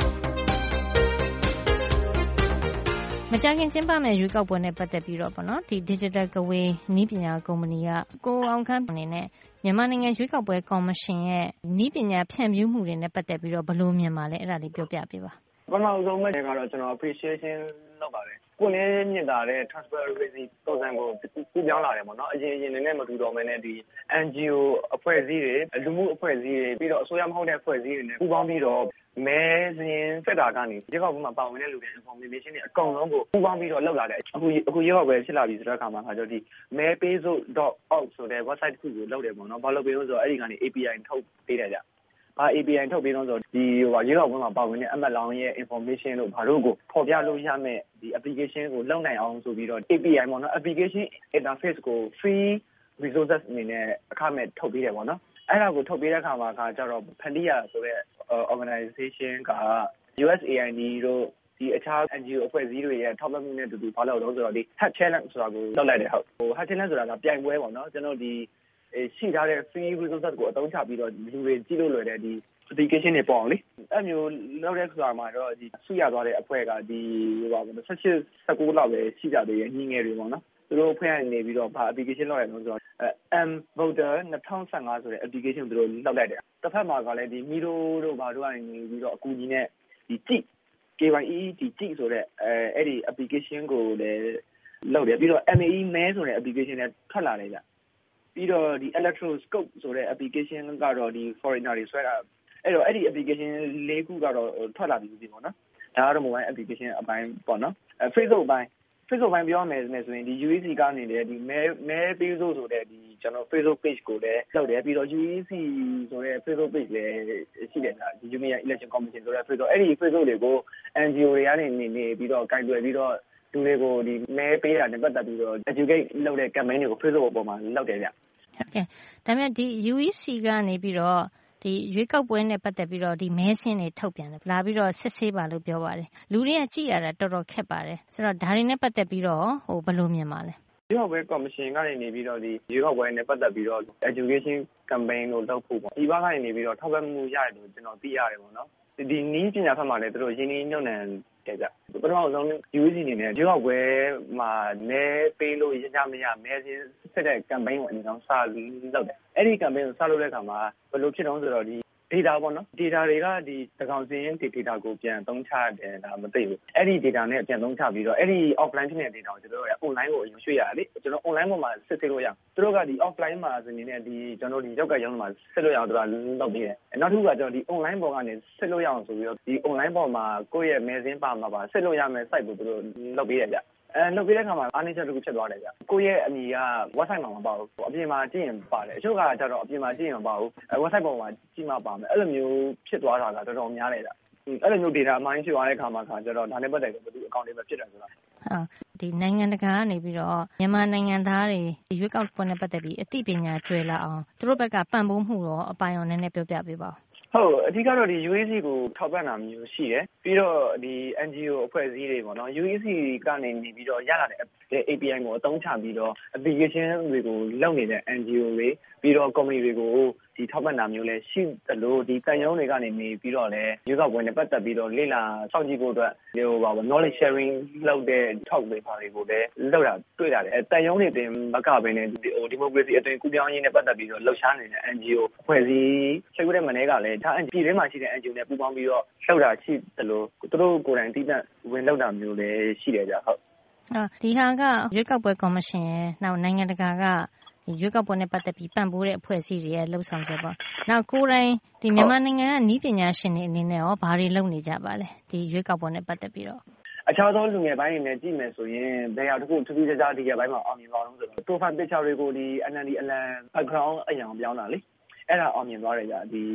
မကြခင်ကျင်းပမဲ့ရွေးကောက်ပွဲနဲ့ပတ်သက်ပြီးတော့ပေါ့နော်ဒီ Digital Gateway နည်းပညာကုမ္ပဏီကကိုအောင်ခန့်အနေနဲ့မြန်မာနိုင်ငံရွေးကောက်ပွဲကော်မရှင်ရဲ့နည်းပညာဖြန့်ဖြူးမှုတွေနဲ့ပတ်သက်ပြီးတော့ဘယ်လိုမြင်ပါလဲအဲ့ဒါလေးပြောပြပေးပါပထမဆုံးမဲ့ကတော့ကျွန်တော် appreciation လုပ်ပါတယ်ကိုလည်းမြင်တာတဲ့ transparency ပုံစံကိုကူပြောင်းလာတယ်ပေါ့နော်အရင်အရင်နဲ့မတူတော့မဲနဲ့ဒီ N G O အဖွဲ့အစည်းတွေလူမှုအဖွဲ့အစည်းတွေပြီးတော့အစိုးရမဟုတ်တဲ့အဖွဲ့အစည်းတွေနဲ့ပူးပေါင်းပြီးတော့မဲစင်းစက်တာကနေဒီကောက်မှာပါဝင်တဲ့လူတွေ information တွေအကုန်လုံးကိုပူးပေါင်းပြီးတော့လုပ်လာတယ်အခုအခုရောက်ပဲဖြစ်လာပြီဆိုတဲ့အခါမှာခါကျတော့ဒီမဲပေးစို့ .org ဆိုတဲ့ website တစ်ခုကိုလုပ်တယ်ပေါ့နော်ဘာလို့ပေးလို့ဆိုတော့အဲ့ဒီကနေ A P I ထုတ်ပေးတယ်ကြဘာ A P I ထုတ်ပေးတော့ဆိုဒီဟိုရေကောက်ပွဲမှာပါဝင်တဲ့အမတ်လောင်းရဲ့ information တို့ဘာလို့ကိုပေါ်ပြလို့ရမယ်ဒီ application ကိုလုပ်နိုင်အောင်ဆိုပြီးတော့ A P I ပေါ့နော် application interface ကို free resources အနေနဲ့အခမဲ့ထုတ်ပေးတယ်ပေါ့နော်အဲ့ဒါကိုထုတ်ပေးတဲ့အခါမှာခါကျတော့ Pandia ဆိုတဲ့ organization က U S A I D တို့ဒီအခြား N G O အဖွဲ့အစည်းတွေရဲ့ထောက်ပံ့မှုနဲ့တူတူဘာလို့လဲဆိုတော့ဒီ Hack Challenge ဆိုတာကိုလုပ်လိုက်တယ်ဟုတ်ဟို Hack Challenge ဆိုတာကပြိုင်ပွဲပေါ့နော်ကျွန်တော်ဒီရှိထားတဲ့ free resources ကိုအသုံးချပြီးတော့လူတွေကြည့်လို့လွယ်တဲ့ဒီ application တွေပေါ့လေအဲ့မျိုးလောက်တဲ့ခါမှာတော့ဒီဆုရသွားတဲ့အဖွဲ့ကဒီဟိုပါဘော၁၈ ၁၉လောက်ပဲရှိကြသေးရဲ့ညီငယ်တွေပေါ့နော်သူတို့အဖွဲ့ကနေပြီးတော့ဘာ application လောက်ရအောင်ဆိုတော့ M Voter ၂၀၁၅ဆိုတဲ့ application သူတို့လောက်လိုက်တယ်တစ်ဖက်မှာကလည်းဒီမီရိုတို့ဘာတို့ကနေပြီးတော့အကူကြီးနဲ့ဒီကြည့် K Y E E ဒီကြည့်ဆိုတဲ့အဲအဲ့ဒီ application ကိုလည်းလောက်တယ်ပြီးတော့ M A E မဲဆိုတဲ့ application နဲ့ထွက်လာတယ်ကြပြီးတော့ဒီ electroscope ဆိုတဲ့ application ကတော့ဒီ foreigner တွေဆွဲတာအဲ့တော့အဲ့ဒီ application လေးခုကတော့ထွက်လာပြီပြီပေါ့နော်ဒါကတော့ mobile application အပိုင်းပေါ့နော်အဲ Facebook အပိုင်း Facebook အပိုင်းပြောမယ်ဆိုရင်ဒီ U E C ကနေလည်းဒီမဲမဲပေးစို့ဆိုတဲ့ဒီကျွန်တော် Facebook page ကိုလည်းလုပ်တယ်ပြီးတော့ U E C ဆိုတဲ့ Facebook page လည်းရှိတယ်ဒါဒီ Union Election Commission ဆိုတဲ့ Facebook အဲ့ဒီ Facebook တွေကို N G O တွေကနေနေနေပြီးတော့ကြိုက်တွေ့ပြီးတော့လူတွေကိုဒီမဲပေးတာနဲ့ပတ်သက်ပြီးတော့ educate လုပ်တဲ့ campaign တွေကို Facebook ပေါ်မှာလုပ်တယ်ဗျဟုတ်ကဲ့ဒါပေမဲ့ဒီ U E C ကနေပြီးတော့ဒီရွေးကောက်ပွဲနဲ့ပတ်သက်ပြီးတော့ဒီမဲဆင်းတွေထုတ်ပြန်တယ်လာပြီးတော့စစ်ဆေးပါလို့ပြောပါတယ်လူတွေကကြည့်ရတာတော်တော်ခက်ပါတယ်ဆိုတော့ဒါတွေနဲ့ပတ်သက်ပြီးတော့ဟိုဘယ်လိုမြင်ပါလဲရွေးကောက်ပွဲကော်မရှင်ကနေနေပြီးတော့ဒီရွေးကောက်ပွဲနဲ့ပတ်သက်ပြီးတော့ education campaign ကိုလုပ်ဖို့ပေါ့ဒီဘက်ကနေနေပြီးတော့ထောက်ပံ့မှုရတယ်လို့ကျွန်တော်သိရတယ်ပေါ့နော်ဒီနည်းပညာဖက်မှာလည်းသူတို့ရင်းနှီးမြှုပ်နှံတယ်ကြပထမဆုံး U E C အနေနဲ့ရွေးကောက်ပွဲမှာမဲပေးလို့ရကြမရမဲစင်းစစ်တဲ့ campaign ကိုအရင်ဆုံးစလုပ်တယ်အဲ့ဒီ campaign ကိုစလုပ်တဲ့အခါမှာဘယ်လိုဖြစ်တော့ဆိုတော့ဒီ data ပေါ့နော် data တွေကဒီတကောင်စင်းဒီ data ကိုပြန်သုံးချတယ်ဒါမသိဘူးအဲ့ဒီ data နဲ့ပြန်သုံးချပြီးတော့အဲ့ဒီ offline ဖြစ်နေတဲ့ data ကိုကျွန်တော်တို့ online ကိုအရင်ရွှေ့ရတယ်လေကျွန်တော် online ပေါ်မှာစစ်ဆေးလို့ရအောင်သူတို့ကဒီ offline မှာဆိုနေနဲ့ဒီကျွန်တော်ဒီရောက်ကရုံးမှာစစ်လို့ရအောင်သူကလုပ်ပေးတယ်နောက်တစ်ခုကကျွန်တော်ဒီ online ပေါ်ကနေစစ်လို့ရအောင်ဆိုပြီးတော့ဒီ online ပေါ်မှာကိုယ့်ရဲ့ mail စင်းပါမှာပါစစ်လို့ရမယ် site ကိုသူတို့လုပ်ပေးတယ်ဗျအဲလုပ်ပေးတဲ့အခါမှာအားနည်းချက်တစ်ခုဖြစ်သွားတယ်ဗျကိုယ့်ရဲ့အမည်က website မှာမပါဘူးအပြင်မှာကြည့်ရင်ပါတယ်အချို့ကကျတော့အပြင်မှာကြည့်ရင်မပါဘူးအဲ website ပေါ်မှာကြည့်မှပါမယ်အဲ့လိုမျိုးဖြစ်သွားတာကတော်တော်များတယ်ဗျအဲ့လိုမျိုး data အမိုင်းဖြစ်သွားတဲ့အခါမှာခါကျတော့ဒါနဲ့ပတ်သက်ပြီးဘယ်သူ account တွေပဲဖြစ်တယ်ဆိုတာဟာဒီနိုင်ငံတကာကနေပြီးတော့မြန်မာနိုင်ငံသားတွေရွေးကောက်ပွဲနဲ့ပတ်သက်ပြီးအသိပညာကျွဲလာအောင်သူတို့ဘက်ကပံ့ပိုးမှုတော့အပိုင်းအောင်နည်းနည်းပြောပြပေးပါဦးဟုတ်အဓိကတော့ဒီ U E C ကိုထောက်ပံ့တာမျိုးရှိတယ်ပြီးတော့ဒီ N G O အဖွဲ့အစည်းတွေပေါ့နော် U E C ကနေနေပြီးတော့ရလာတဲ့ A P I ကိုအသုံးချပြီးတော့ application တွေကိုလုပ်နေတဲ့ N G O တွေပြီးတော့ company တွေကိုဒီထောက်ပံ့တာမျိုးလည်းရှိတယ်လို့ဒီတန်ရုံးတွေကနေနေပြီးတော့လည်းရွေးကောက်ပွဲနဲ့ပတ်သက်ပြီးတော့လေ့လာစောင့်ကြည့်ဖို့အတွက်ဟိုပါ knowledge sharing လုပ်တဲ့ထောက်ပေးပါတွေကိုလည်းလုပ်တာတွေ့ရတယ်အဲတန်ရုံးတွေတင်မကဘဲနဲ့ဟို democracy အသွင်ကူးပြောင်းရေးနဲ့ပတ်သက်ပြီးတော့လှုပ်ရှားနေတဲ့ N G O အဖွဲ့အစည်းချိန်ခွဲတဲ့မနေ့ကလည်းဒါ N G O တွေမှာရှိတဲ့ N G O နဲ့ပူးပေါင်းပြီးတော့လှုပ်တာရှိတယ်လို့သူတို့ကိုယ်တိုင်တည်တံ့ဝင်လှုပ်တာမျိုးလည်းရှိတယ်ကြဟုတ်အာဒီဟာကရွေးကောက်ပွဲကော်မရှင်ရဲ့နောက်နိုင်ငံတကာကဒီရွေးကောက်ပွဲနဲ့ပတ်သက်ပြီးပံ့ပိုးတဲ့အဖွဲ့အစည်းတွေရဲ့လှုပ်ဆောင်ချက်ပေါ့နောက်ကိုယ်တိုင်ဒီမြန်မာနိုင်ငံကနည်းပညာရှင်တွေအနေနဲ့ရောဘာတွေလုပ်နေကြပါလဲဒီရွေးကောက်ပွဲနဲ့ပတ်သက်ပြီးတော့အခြားသောလူငယ်ပိုင်းတွေနဲ့ကြည့်မယ်ဆိုရင်ဘယ်ဟာတစ်ခုထူးထူးခြားခြားဒီကပိုင်းမှာအောင်မြင်သွားလို့ဆိုတော့ profile picture တွေကိုဒီ N L D အလံ background အရင်ပြောင်းတာလေအဲ့ဒါအောင်မြင်သွားတယ်ကြာဒီ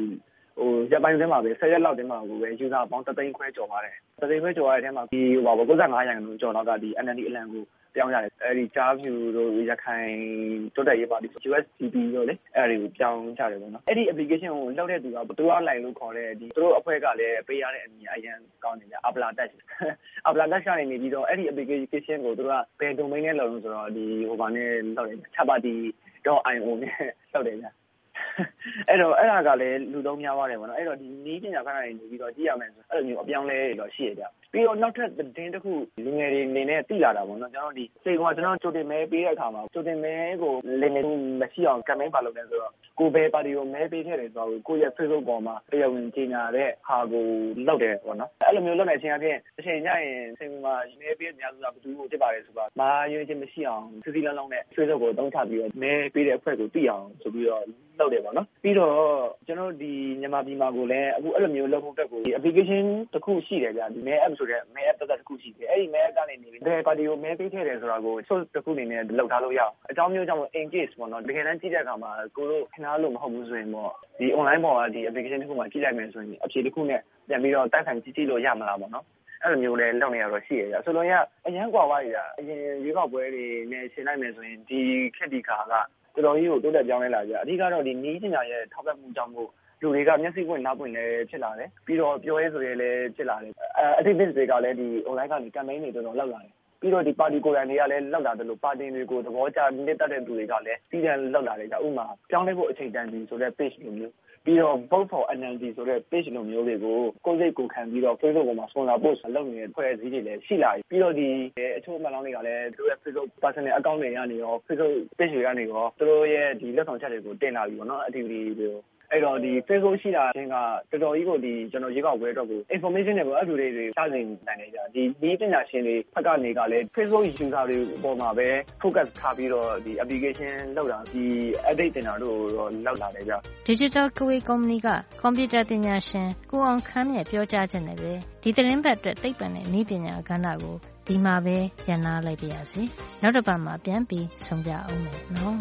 ဟိုရပိုင်းထဲမှာပဲဆယ်ရက်လောက်ထဲမှာကိုပဲ user ပေါင်းတသိန်းခွဲကျော်ပါတယ်တသိန်းခွဲကျော်ရတဲ့ထဲမှာဒီဟိုပါ၉၅ရာခိုင်နှုန်းကျော်လောက်ကဒီ N L D အလံကိုပြောင်းရတယ်အဲဒီဂျားဖြူတို့ရခိုင်တိုးတက်ရေးပါတီ U S D P တို့လေအဲဒီကိုပြောင်းကြတယ်ပေါ့နော်အဲ့ဒီ application ကိုလောက်တဲ့သူကသူကလိုက်လို့ခေါ်တဲ့ဒီသူတို့အဖွဲ့ကလည်းပေးရတဲ့အမည်အရင်ကောင်းနေကြ Abla Touch Abla Touch ကနေနေပြီးတော့အဲ့ဒီ application ကိုသူတို့ကဘယ် domain နဲ့လောက်လို့ဆိုတော့ဒီဟိုဘာနဲ့လောက်တယ် chapati dot i o နဲ့လောက်တယ်ဗျအဲ့တော့အဲ့ဒါကလည်းလူသုံးများပါတယ်ပေါ့နော်အဲ့တော့ဒီနီးပညာခဏနေနေပြီးတော့ကြည့်ရမယ်ဆိုအဲ့လိုမျိုးအပြောင်းလဲတော့ရှိရကြပြီးတော့နောက်ထပ်သတင်းတစ်ခုလူငယ်တွေအနေနဲ့သိလာတာပေါ့နော်ကျွန်တော်ဒီစိတ်ကကျွန်တော်ကြိုတင်မဲပေးတဲ့အခါမှာကြိုတင်မဲကိုလင်းနေမရှိအောင် campaign ပါလုပ်နေဆိုတော့ကိုယ်ပဲပါတီကိုမဲပေးခဲ့တယ်ဆိုတော့ကိုယ့်ရဲ့ Facebook ပေါ်မှာတရားဝင်ကြေညာတဲ့ဟာကိုလုပ်တယ်ပေါ့နော်အဲ့လိုမျိုးလုပ်နေခြင်းအပြင်အချိန်ညရင်စိတ်မှာမဲပေးတဲ့များစွာဘယ်သူကိုဖြစ်ပါတယ်ဆိုတော့မာရွေးခြင်းမရှိအောင်စီစီလုံးလုံးနဲ့ Facebook ကိုတုံးချပြီးတော့မဲပေးတဲ့အဖွဲ့ကိုသိအောင်ဆိုပြီးတော့လုပ်တယ်ပေါ့နော်ပြီးတော့ကျွန်တော်ဒီမြန်မာပြည်မှာကိုလည်းအခုအဲ့လိုမျိုးလုပ်ဖို့အတွက်ကိုဒီ application တစ်ခုရှိတယ်ဗျာဒီမဲ app ဆိုတဲ့မဲ app တစ်ခုရှိတယ်အဲ့ဒီမဲ app ကနေနေပြီးဘယ်ပါတီကိုမဲပေးခဲ့တယ်ဆိုတာကို source တစ်ခုအနေနဲ့လောက်ထားလို့ရအောင်အကြောင်းမျိုးကြောင့် in case ပေါ့နော်တကယ်တမ်းကြည့်တဲ့အခါမှာကိုတို့ခဏလို့မဟုတ်ဘူးဆိုရင်ပေါ့ဒီ online ပေါ်ကဒီ application တစ်ခုမှကြည့်လိုက်မယ်ဆိုရင်အဖြေတစ်ခုနဲ့ပြန်ပြီးတော့တိုက်ဆိုင်ကြည့်ကြည့်လို့ရမှာလားပေါ့နော်အဲ့လိုမျိုးလည်းလုပ်နေရတော့ရှိရကြဆိုတော့ရအရင်ကွာသွားရတာအရင်ရွေးကောက်ပွဲတွေနဲ့ရှင်းလိုက်မယ်ဆိုရင်ဒီခက်ဒီခါကတော်တော်ကြီးကိုတိုးတက်ပြောင်းလဲလာကြအဓိကတော့ဒီနီးပညာရဲ့ထောက်ပံ့မှုကြောင့်မို့လူတွေကမျက်စိပွင့်နားပွင့်လည်းဖြစ်လာတယ်ပြီးတော့ပြောရဲဆိုရဲလည်းဖြစ်လာတယ်အတိတ်တွေကလည်းဒီ online ကနေ campaign တွေတော်တော်လောက်လာတယ်ပြီးတော့ဒီပါတီကိုယ်တိုင်တွေကလည်းလောက်လာတယ်လို့ပါတီတွေကိုသဘောကျနစ်တက်တဲ့သူတွေကလည်းပြည်တယ်လောက်လာတယ်ကြဥပမာပြောင်းလဲဖို့အချိန်တန်ပြီဆိုတဲ့ page လိုမျိုးပြီးတော့ vote for N L D ဆိုတဲ့ page လိုမျိုးတွေကိုကိုယ်စိတ်ကိုခံပြီးတော့ Facebook ပေါ်မှာ sponsor post လုပ်နေတဲ့ဖွဲ့စည်းတွေလည်းရှိလာပြီပြီးတော့ဒီအချို့အမှန်လောင်းတွေကလည်းသူတို့ရဲ့ Facebook personal account တွေကနေရော Facebook page တွေကနေရောသူတို့ရဲ့ဒီလက်ဆောင်ချက်တွေကိုတင်လာပြီပေါ့နော် activity တွေကိုအဲ့တော့ဒီ Facebook ရှိတာချင်းကတော်တော်ကြီးကိုဒီကျွန်တော်ရေကောက်ပွဲအတွက်ကို information တွေကိုအထူးတွေတွေစတင်နိုင်နေကြဒီဒီပညာရှင်တွေဖက်ကနေကလည်း Facebook user တွေပေါ်မှာပဲ focus ထားပြီးတော့ဒီ application လောက်တာဒီ update တင်တာတို့တော့လောက်လာတယ်ကြ Digital Kawi Company က computer ပညာရှင်ကိုအောင်ခမ်းမြတ်ပြောကြားခြင်းနဲ့ပဲဒီသတင်းပတ်အတွက်သိပ္ပံနဲ့နည်းပညာကဏ္ဍကိုဒီမှာပဲရန်နာလိုက်ပါရစေနောက်တစ်ပတ်မှာပြန်ပြီးဆုံကြအောင်မယ်နော်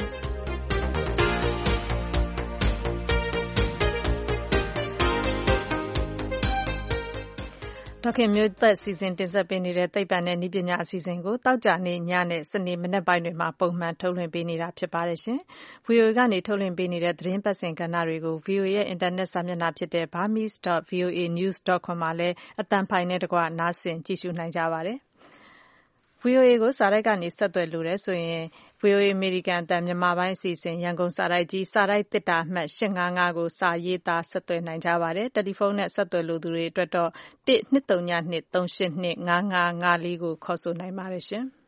ဒေါက်ခင်မျိုးသက်စီစဉ်တင်ဆက်ပေးနေတဲ့သိပ္ပံနဲ့နည်းပညာအစီအစဉ်ကိုတောက်ကြနေညနဲ့စနေမနက်ပိုင်းတွေမှာပုံမှန်ထုတ်လွှင့်ပေးနေတာဖြစ်ပါတယ်ရှင်။ဗီအိုအေ ကနေထုတ်လွှင့်ပေးနေတဲ့သတင်းပတ်စဉ်ကဏ္ဍတွေကို ဗီအိုအေ ရဲ့အင်တာနက်စာမျက်နှာဖြစ်တဲ့ burmese dot voa news dot com မှာလည်းအသံဖိုင်နဲ့တကွနားဆင်ကြည့်ရှုနိုင်ကြပါတယ်။ ဗွီအိုအေကိုစာတိုက်ကနေဆက်သွယ်လိုတယ်ဆိုရင် ဗွီအိုအေအမေရိကန်အသံမြန်မာပိုင်းအစီအစဉ်ရန်ကုန်စာတိုက်ကြီးစာတိုက်သေတ္တာအမှတ်၈၅၅ကိုစာရေးသားဆက်သွယ်နိုင်ကြပါတယ်။တယ်လီဖုန်းနဲ့ဆက်သွယ်လိုသူတွေအတွက်တော့၁ ၂၀၂ ၃၈၂ ၅၅၅၄ကိုခေါ်ဆိုနိုင်ပါတယ်ရှင်။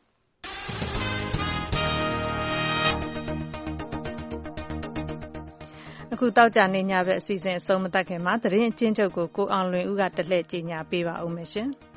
အခုတောက်ကြနေညဘက်အစီအစဉ်အဆုံးမသတ်ခင်မှာသတင်းအကျဉ်းချုပ်ကိုကိုအောင်လွင်ဦးကတလှည့်ကြေညာပေးပါဦးမယ်ရှင်။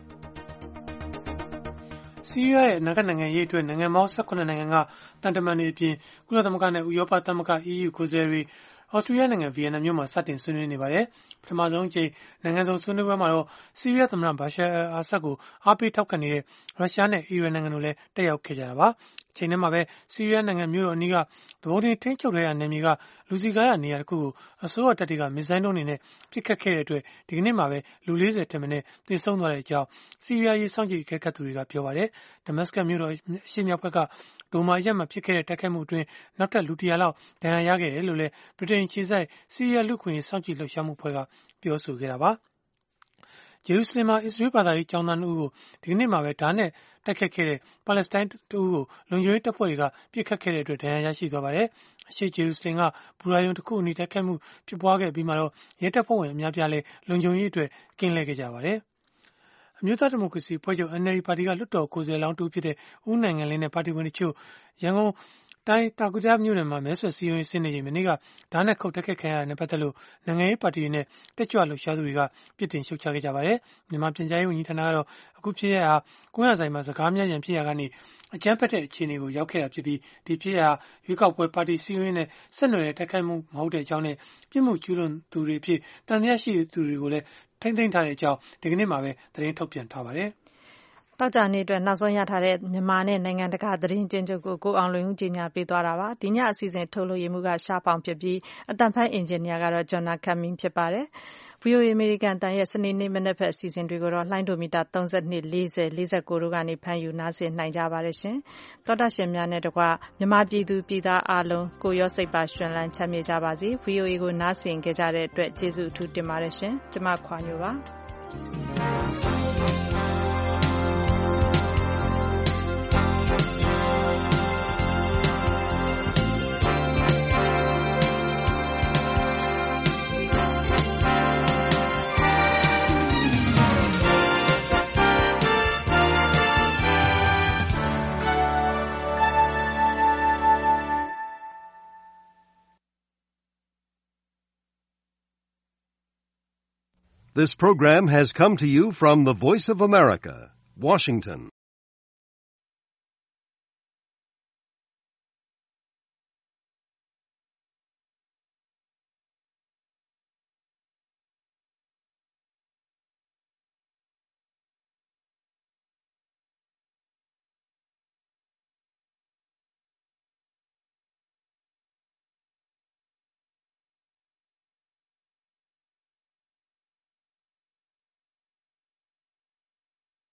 ဆီးရီးယားရဲ့အနာဂတ်နိုင်ငံရေးအတွက်နိုင်ငံပေါင်း၁၇နိုင်ငံကတန်တမန်တွေအပြင်ကုလသမဂ္ဂနဲ့ဥရောပသမဂ္ဂ E U ကိုယ်စားလှယ်တွေဩစတြေးလျနိုင်ငံဗီယက်နမ်မြို့မှာစတင်ဆွေးနွေးနေပါတယ်။ပထမဆုံးအကြိမ်နိုင်ငံစုံဆွေးနွေးပွဲမှာတော့ဆီးရီးယားသမ္မတဘာရှာအာဆတ်ကိုအားပေးထောက်ခံနေတဲ့ရုရှားနဲ့အီရန်နိုင်ငံတို့လည်းတက်ရောက်ခဲ့ကြတာပါ။အချိန်ထဲမှာပဲဆီးရီးယားနိုင်ငံမြို့တော်အနီးကသဘောတင်ထိန်းချုပ်ထားတဲ့နယ်မြေကလူစီကားရနေရာတစ်ခုကိုအစိုးရတပ်တွေကမစ်ဇိုင်းဒုံးတွေနဲ့ပစ်ခတ်ခဲ့တဲ့အတွက်ဒီကနေ့မှာပဲလူ၄၀ထက်မနည်းသေဆုံးသွားတဲ့အကြောင်းဆီးရီးယားရေးစောင့်ကြည့်အကဲခတ်သူတွေကပြောပါတယ်။ဒမတ်စကတ်မြို့တော်အရှေ့မြောက်ဘက်ကဒိုမာရက်မှာဖြစ်ခဲ့တဲ့တိုက်ခိုက်မှုအတွင်းနောက်ထပ်လူတစ်ရာလောက်ဒဏ်ရာရခဲ့တယ်လို့လည်းဗြိတိန်ခြေစိုက်ဆီးရီးယားလူ့ခွင့်ရေးစောင့်ကြည့်လှုပ်ရှားမှုဖွဲ့ကပြောဆိုခဲ့တာပါ။ဂျေရုဆလင်မှာအစ္စရေးဘာသာရေးကျောင်းသားနှစ်ဦးကိုဒီကနေ့မှာပဲဓာတ်နဲ့တိုက်ခတ်ခဲ့တဲ့ပါလက်စတိုင်းတဦးကိုလုံခြုံရေးတပ်ဖွဲ့တွေကပစ်ခတ်ခဲ့တဲ့အတွက်ဒဏ်ရာရရှိသွားပါတယ်။အရှေ့ဂျေရုဆလင်ကဘူရာယုံတစ်ခုအနီးတိုက်ခိုက်မှုဖြစ်ပွားခဲ့ပြီးမှတော့ရဲတပ်ဖွဲ့ဝင်အများပြားလည်းလုံခြုံရေးအတွက်ကင်းလှည့်ခဲ့ကြပါတယ်။အမျိုးသားဒီမိုကရေစီအဖွဲ့ချုပ် N L D ပါတီကလွှတ်တော်ကိုယ်စားလှယ်လောင်းတူဖြစ်တဲ့ဦးနိုင်ငံလင်းနဲ့ပါတီဝင်တို့ချုပ်ရန်ကုန်တိုင်းတာကူတာမြို့နယ်မှာမဲဆွယ်စည်းရုံးရေးဆင်းနေချိန်မနေ့ကဓာတ်နဲ့ခုတ်တက်ခတ်ခံရတဲ့ပတ်သက်လို့နိုင်ငံရေးပါတီတွေနဲ့တက်ကြွလှုပ်ရှားသူတွေကပြစ်တင်ရှုတ်ချခဲ့ကြပါတယ်။မြန်မာပြည်ကြားရေးဝန်ကြီးဌာနကတော့အခုဖြစ်ရဟာကိုရဆိုင်မှာစကားများရန်ဖြစ်ရကနေအကြမ်းဖက်တဲ့အခြေအနေကိုရောက်ခဲ့တာဖြစ်ပြီးဒီဖြစ်ရဟာရွေးကောက်ပွဲပါတီစည်းရုံးရေးနဲ့ဆက်နွယ်တဲ့တိုက်ခိုက်မှုမဟုတ်တဲ့အကြောင်းနဲ့ပြစ်မှုကျူးလွန်သူတွေဖြစ်တန်တရားရှိသူတွေကိုလည်းထိမ့်သိမ်းထားတဲ့အကြောင်းဒီကနေ့မှာပဲသတင်းထုတ်ပြန်ထားပါတယ်။တောက်ကြနေ့အတွက်နောက်ဆုံးရထားတဲ့မြန်မာနဲ့နိုင်ငံတကာသတင်းကျဉ်းချုပ်ကိုကိုအောင်လွင်ဦးကြီးညာပေးသွားတာပါဒီညအစီအစဉ်ထုတ်လို့ရမှုကရှားပေါင်ဖြစ်ပြီးအတန်ဖိုင်းအင်ဂျင်နီယာကတော့ဂျွန်နာခမ်မင်းဖြစ်ပါတယ် ဗွီအိုအေ အမေရိကန်အသံရဲ့စနေနေ့မနက်ဖက်အစီအစဉ်တွေကိုတော့လှိုင်းဒိုမီတာ သုံး၂ ၄၀ ၄၉ တို့ကနေဖမ်းယူနားဆင်နိုင်ကြပါတယ်ရှင်သောတာရှင်များနဲ့တကွမြန်မာပြည်သူပြည်သားအားလုံးကိုရောစိတ်ပါရှင်လန်းချမ်းမြေ့ကြပါစေ ဗွီအိုအေ ကိုနားဆင်ကြကြတဲ့အတွက်ကျေးဇူးအထူးတင်ပါတယ်ရှင်ကျမခွာညိုပါ This program has come to you from the Voice of America, Washington.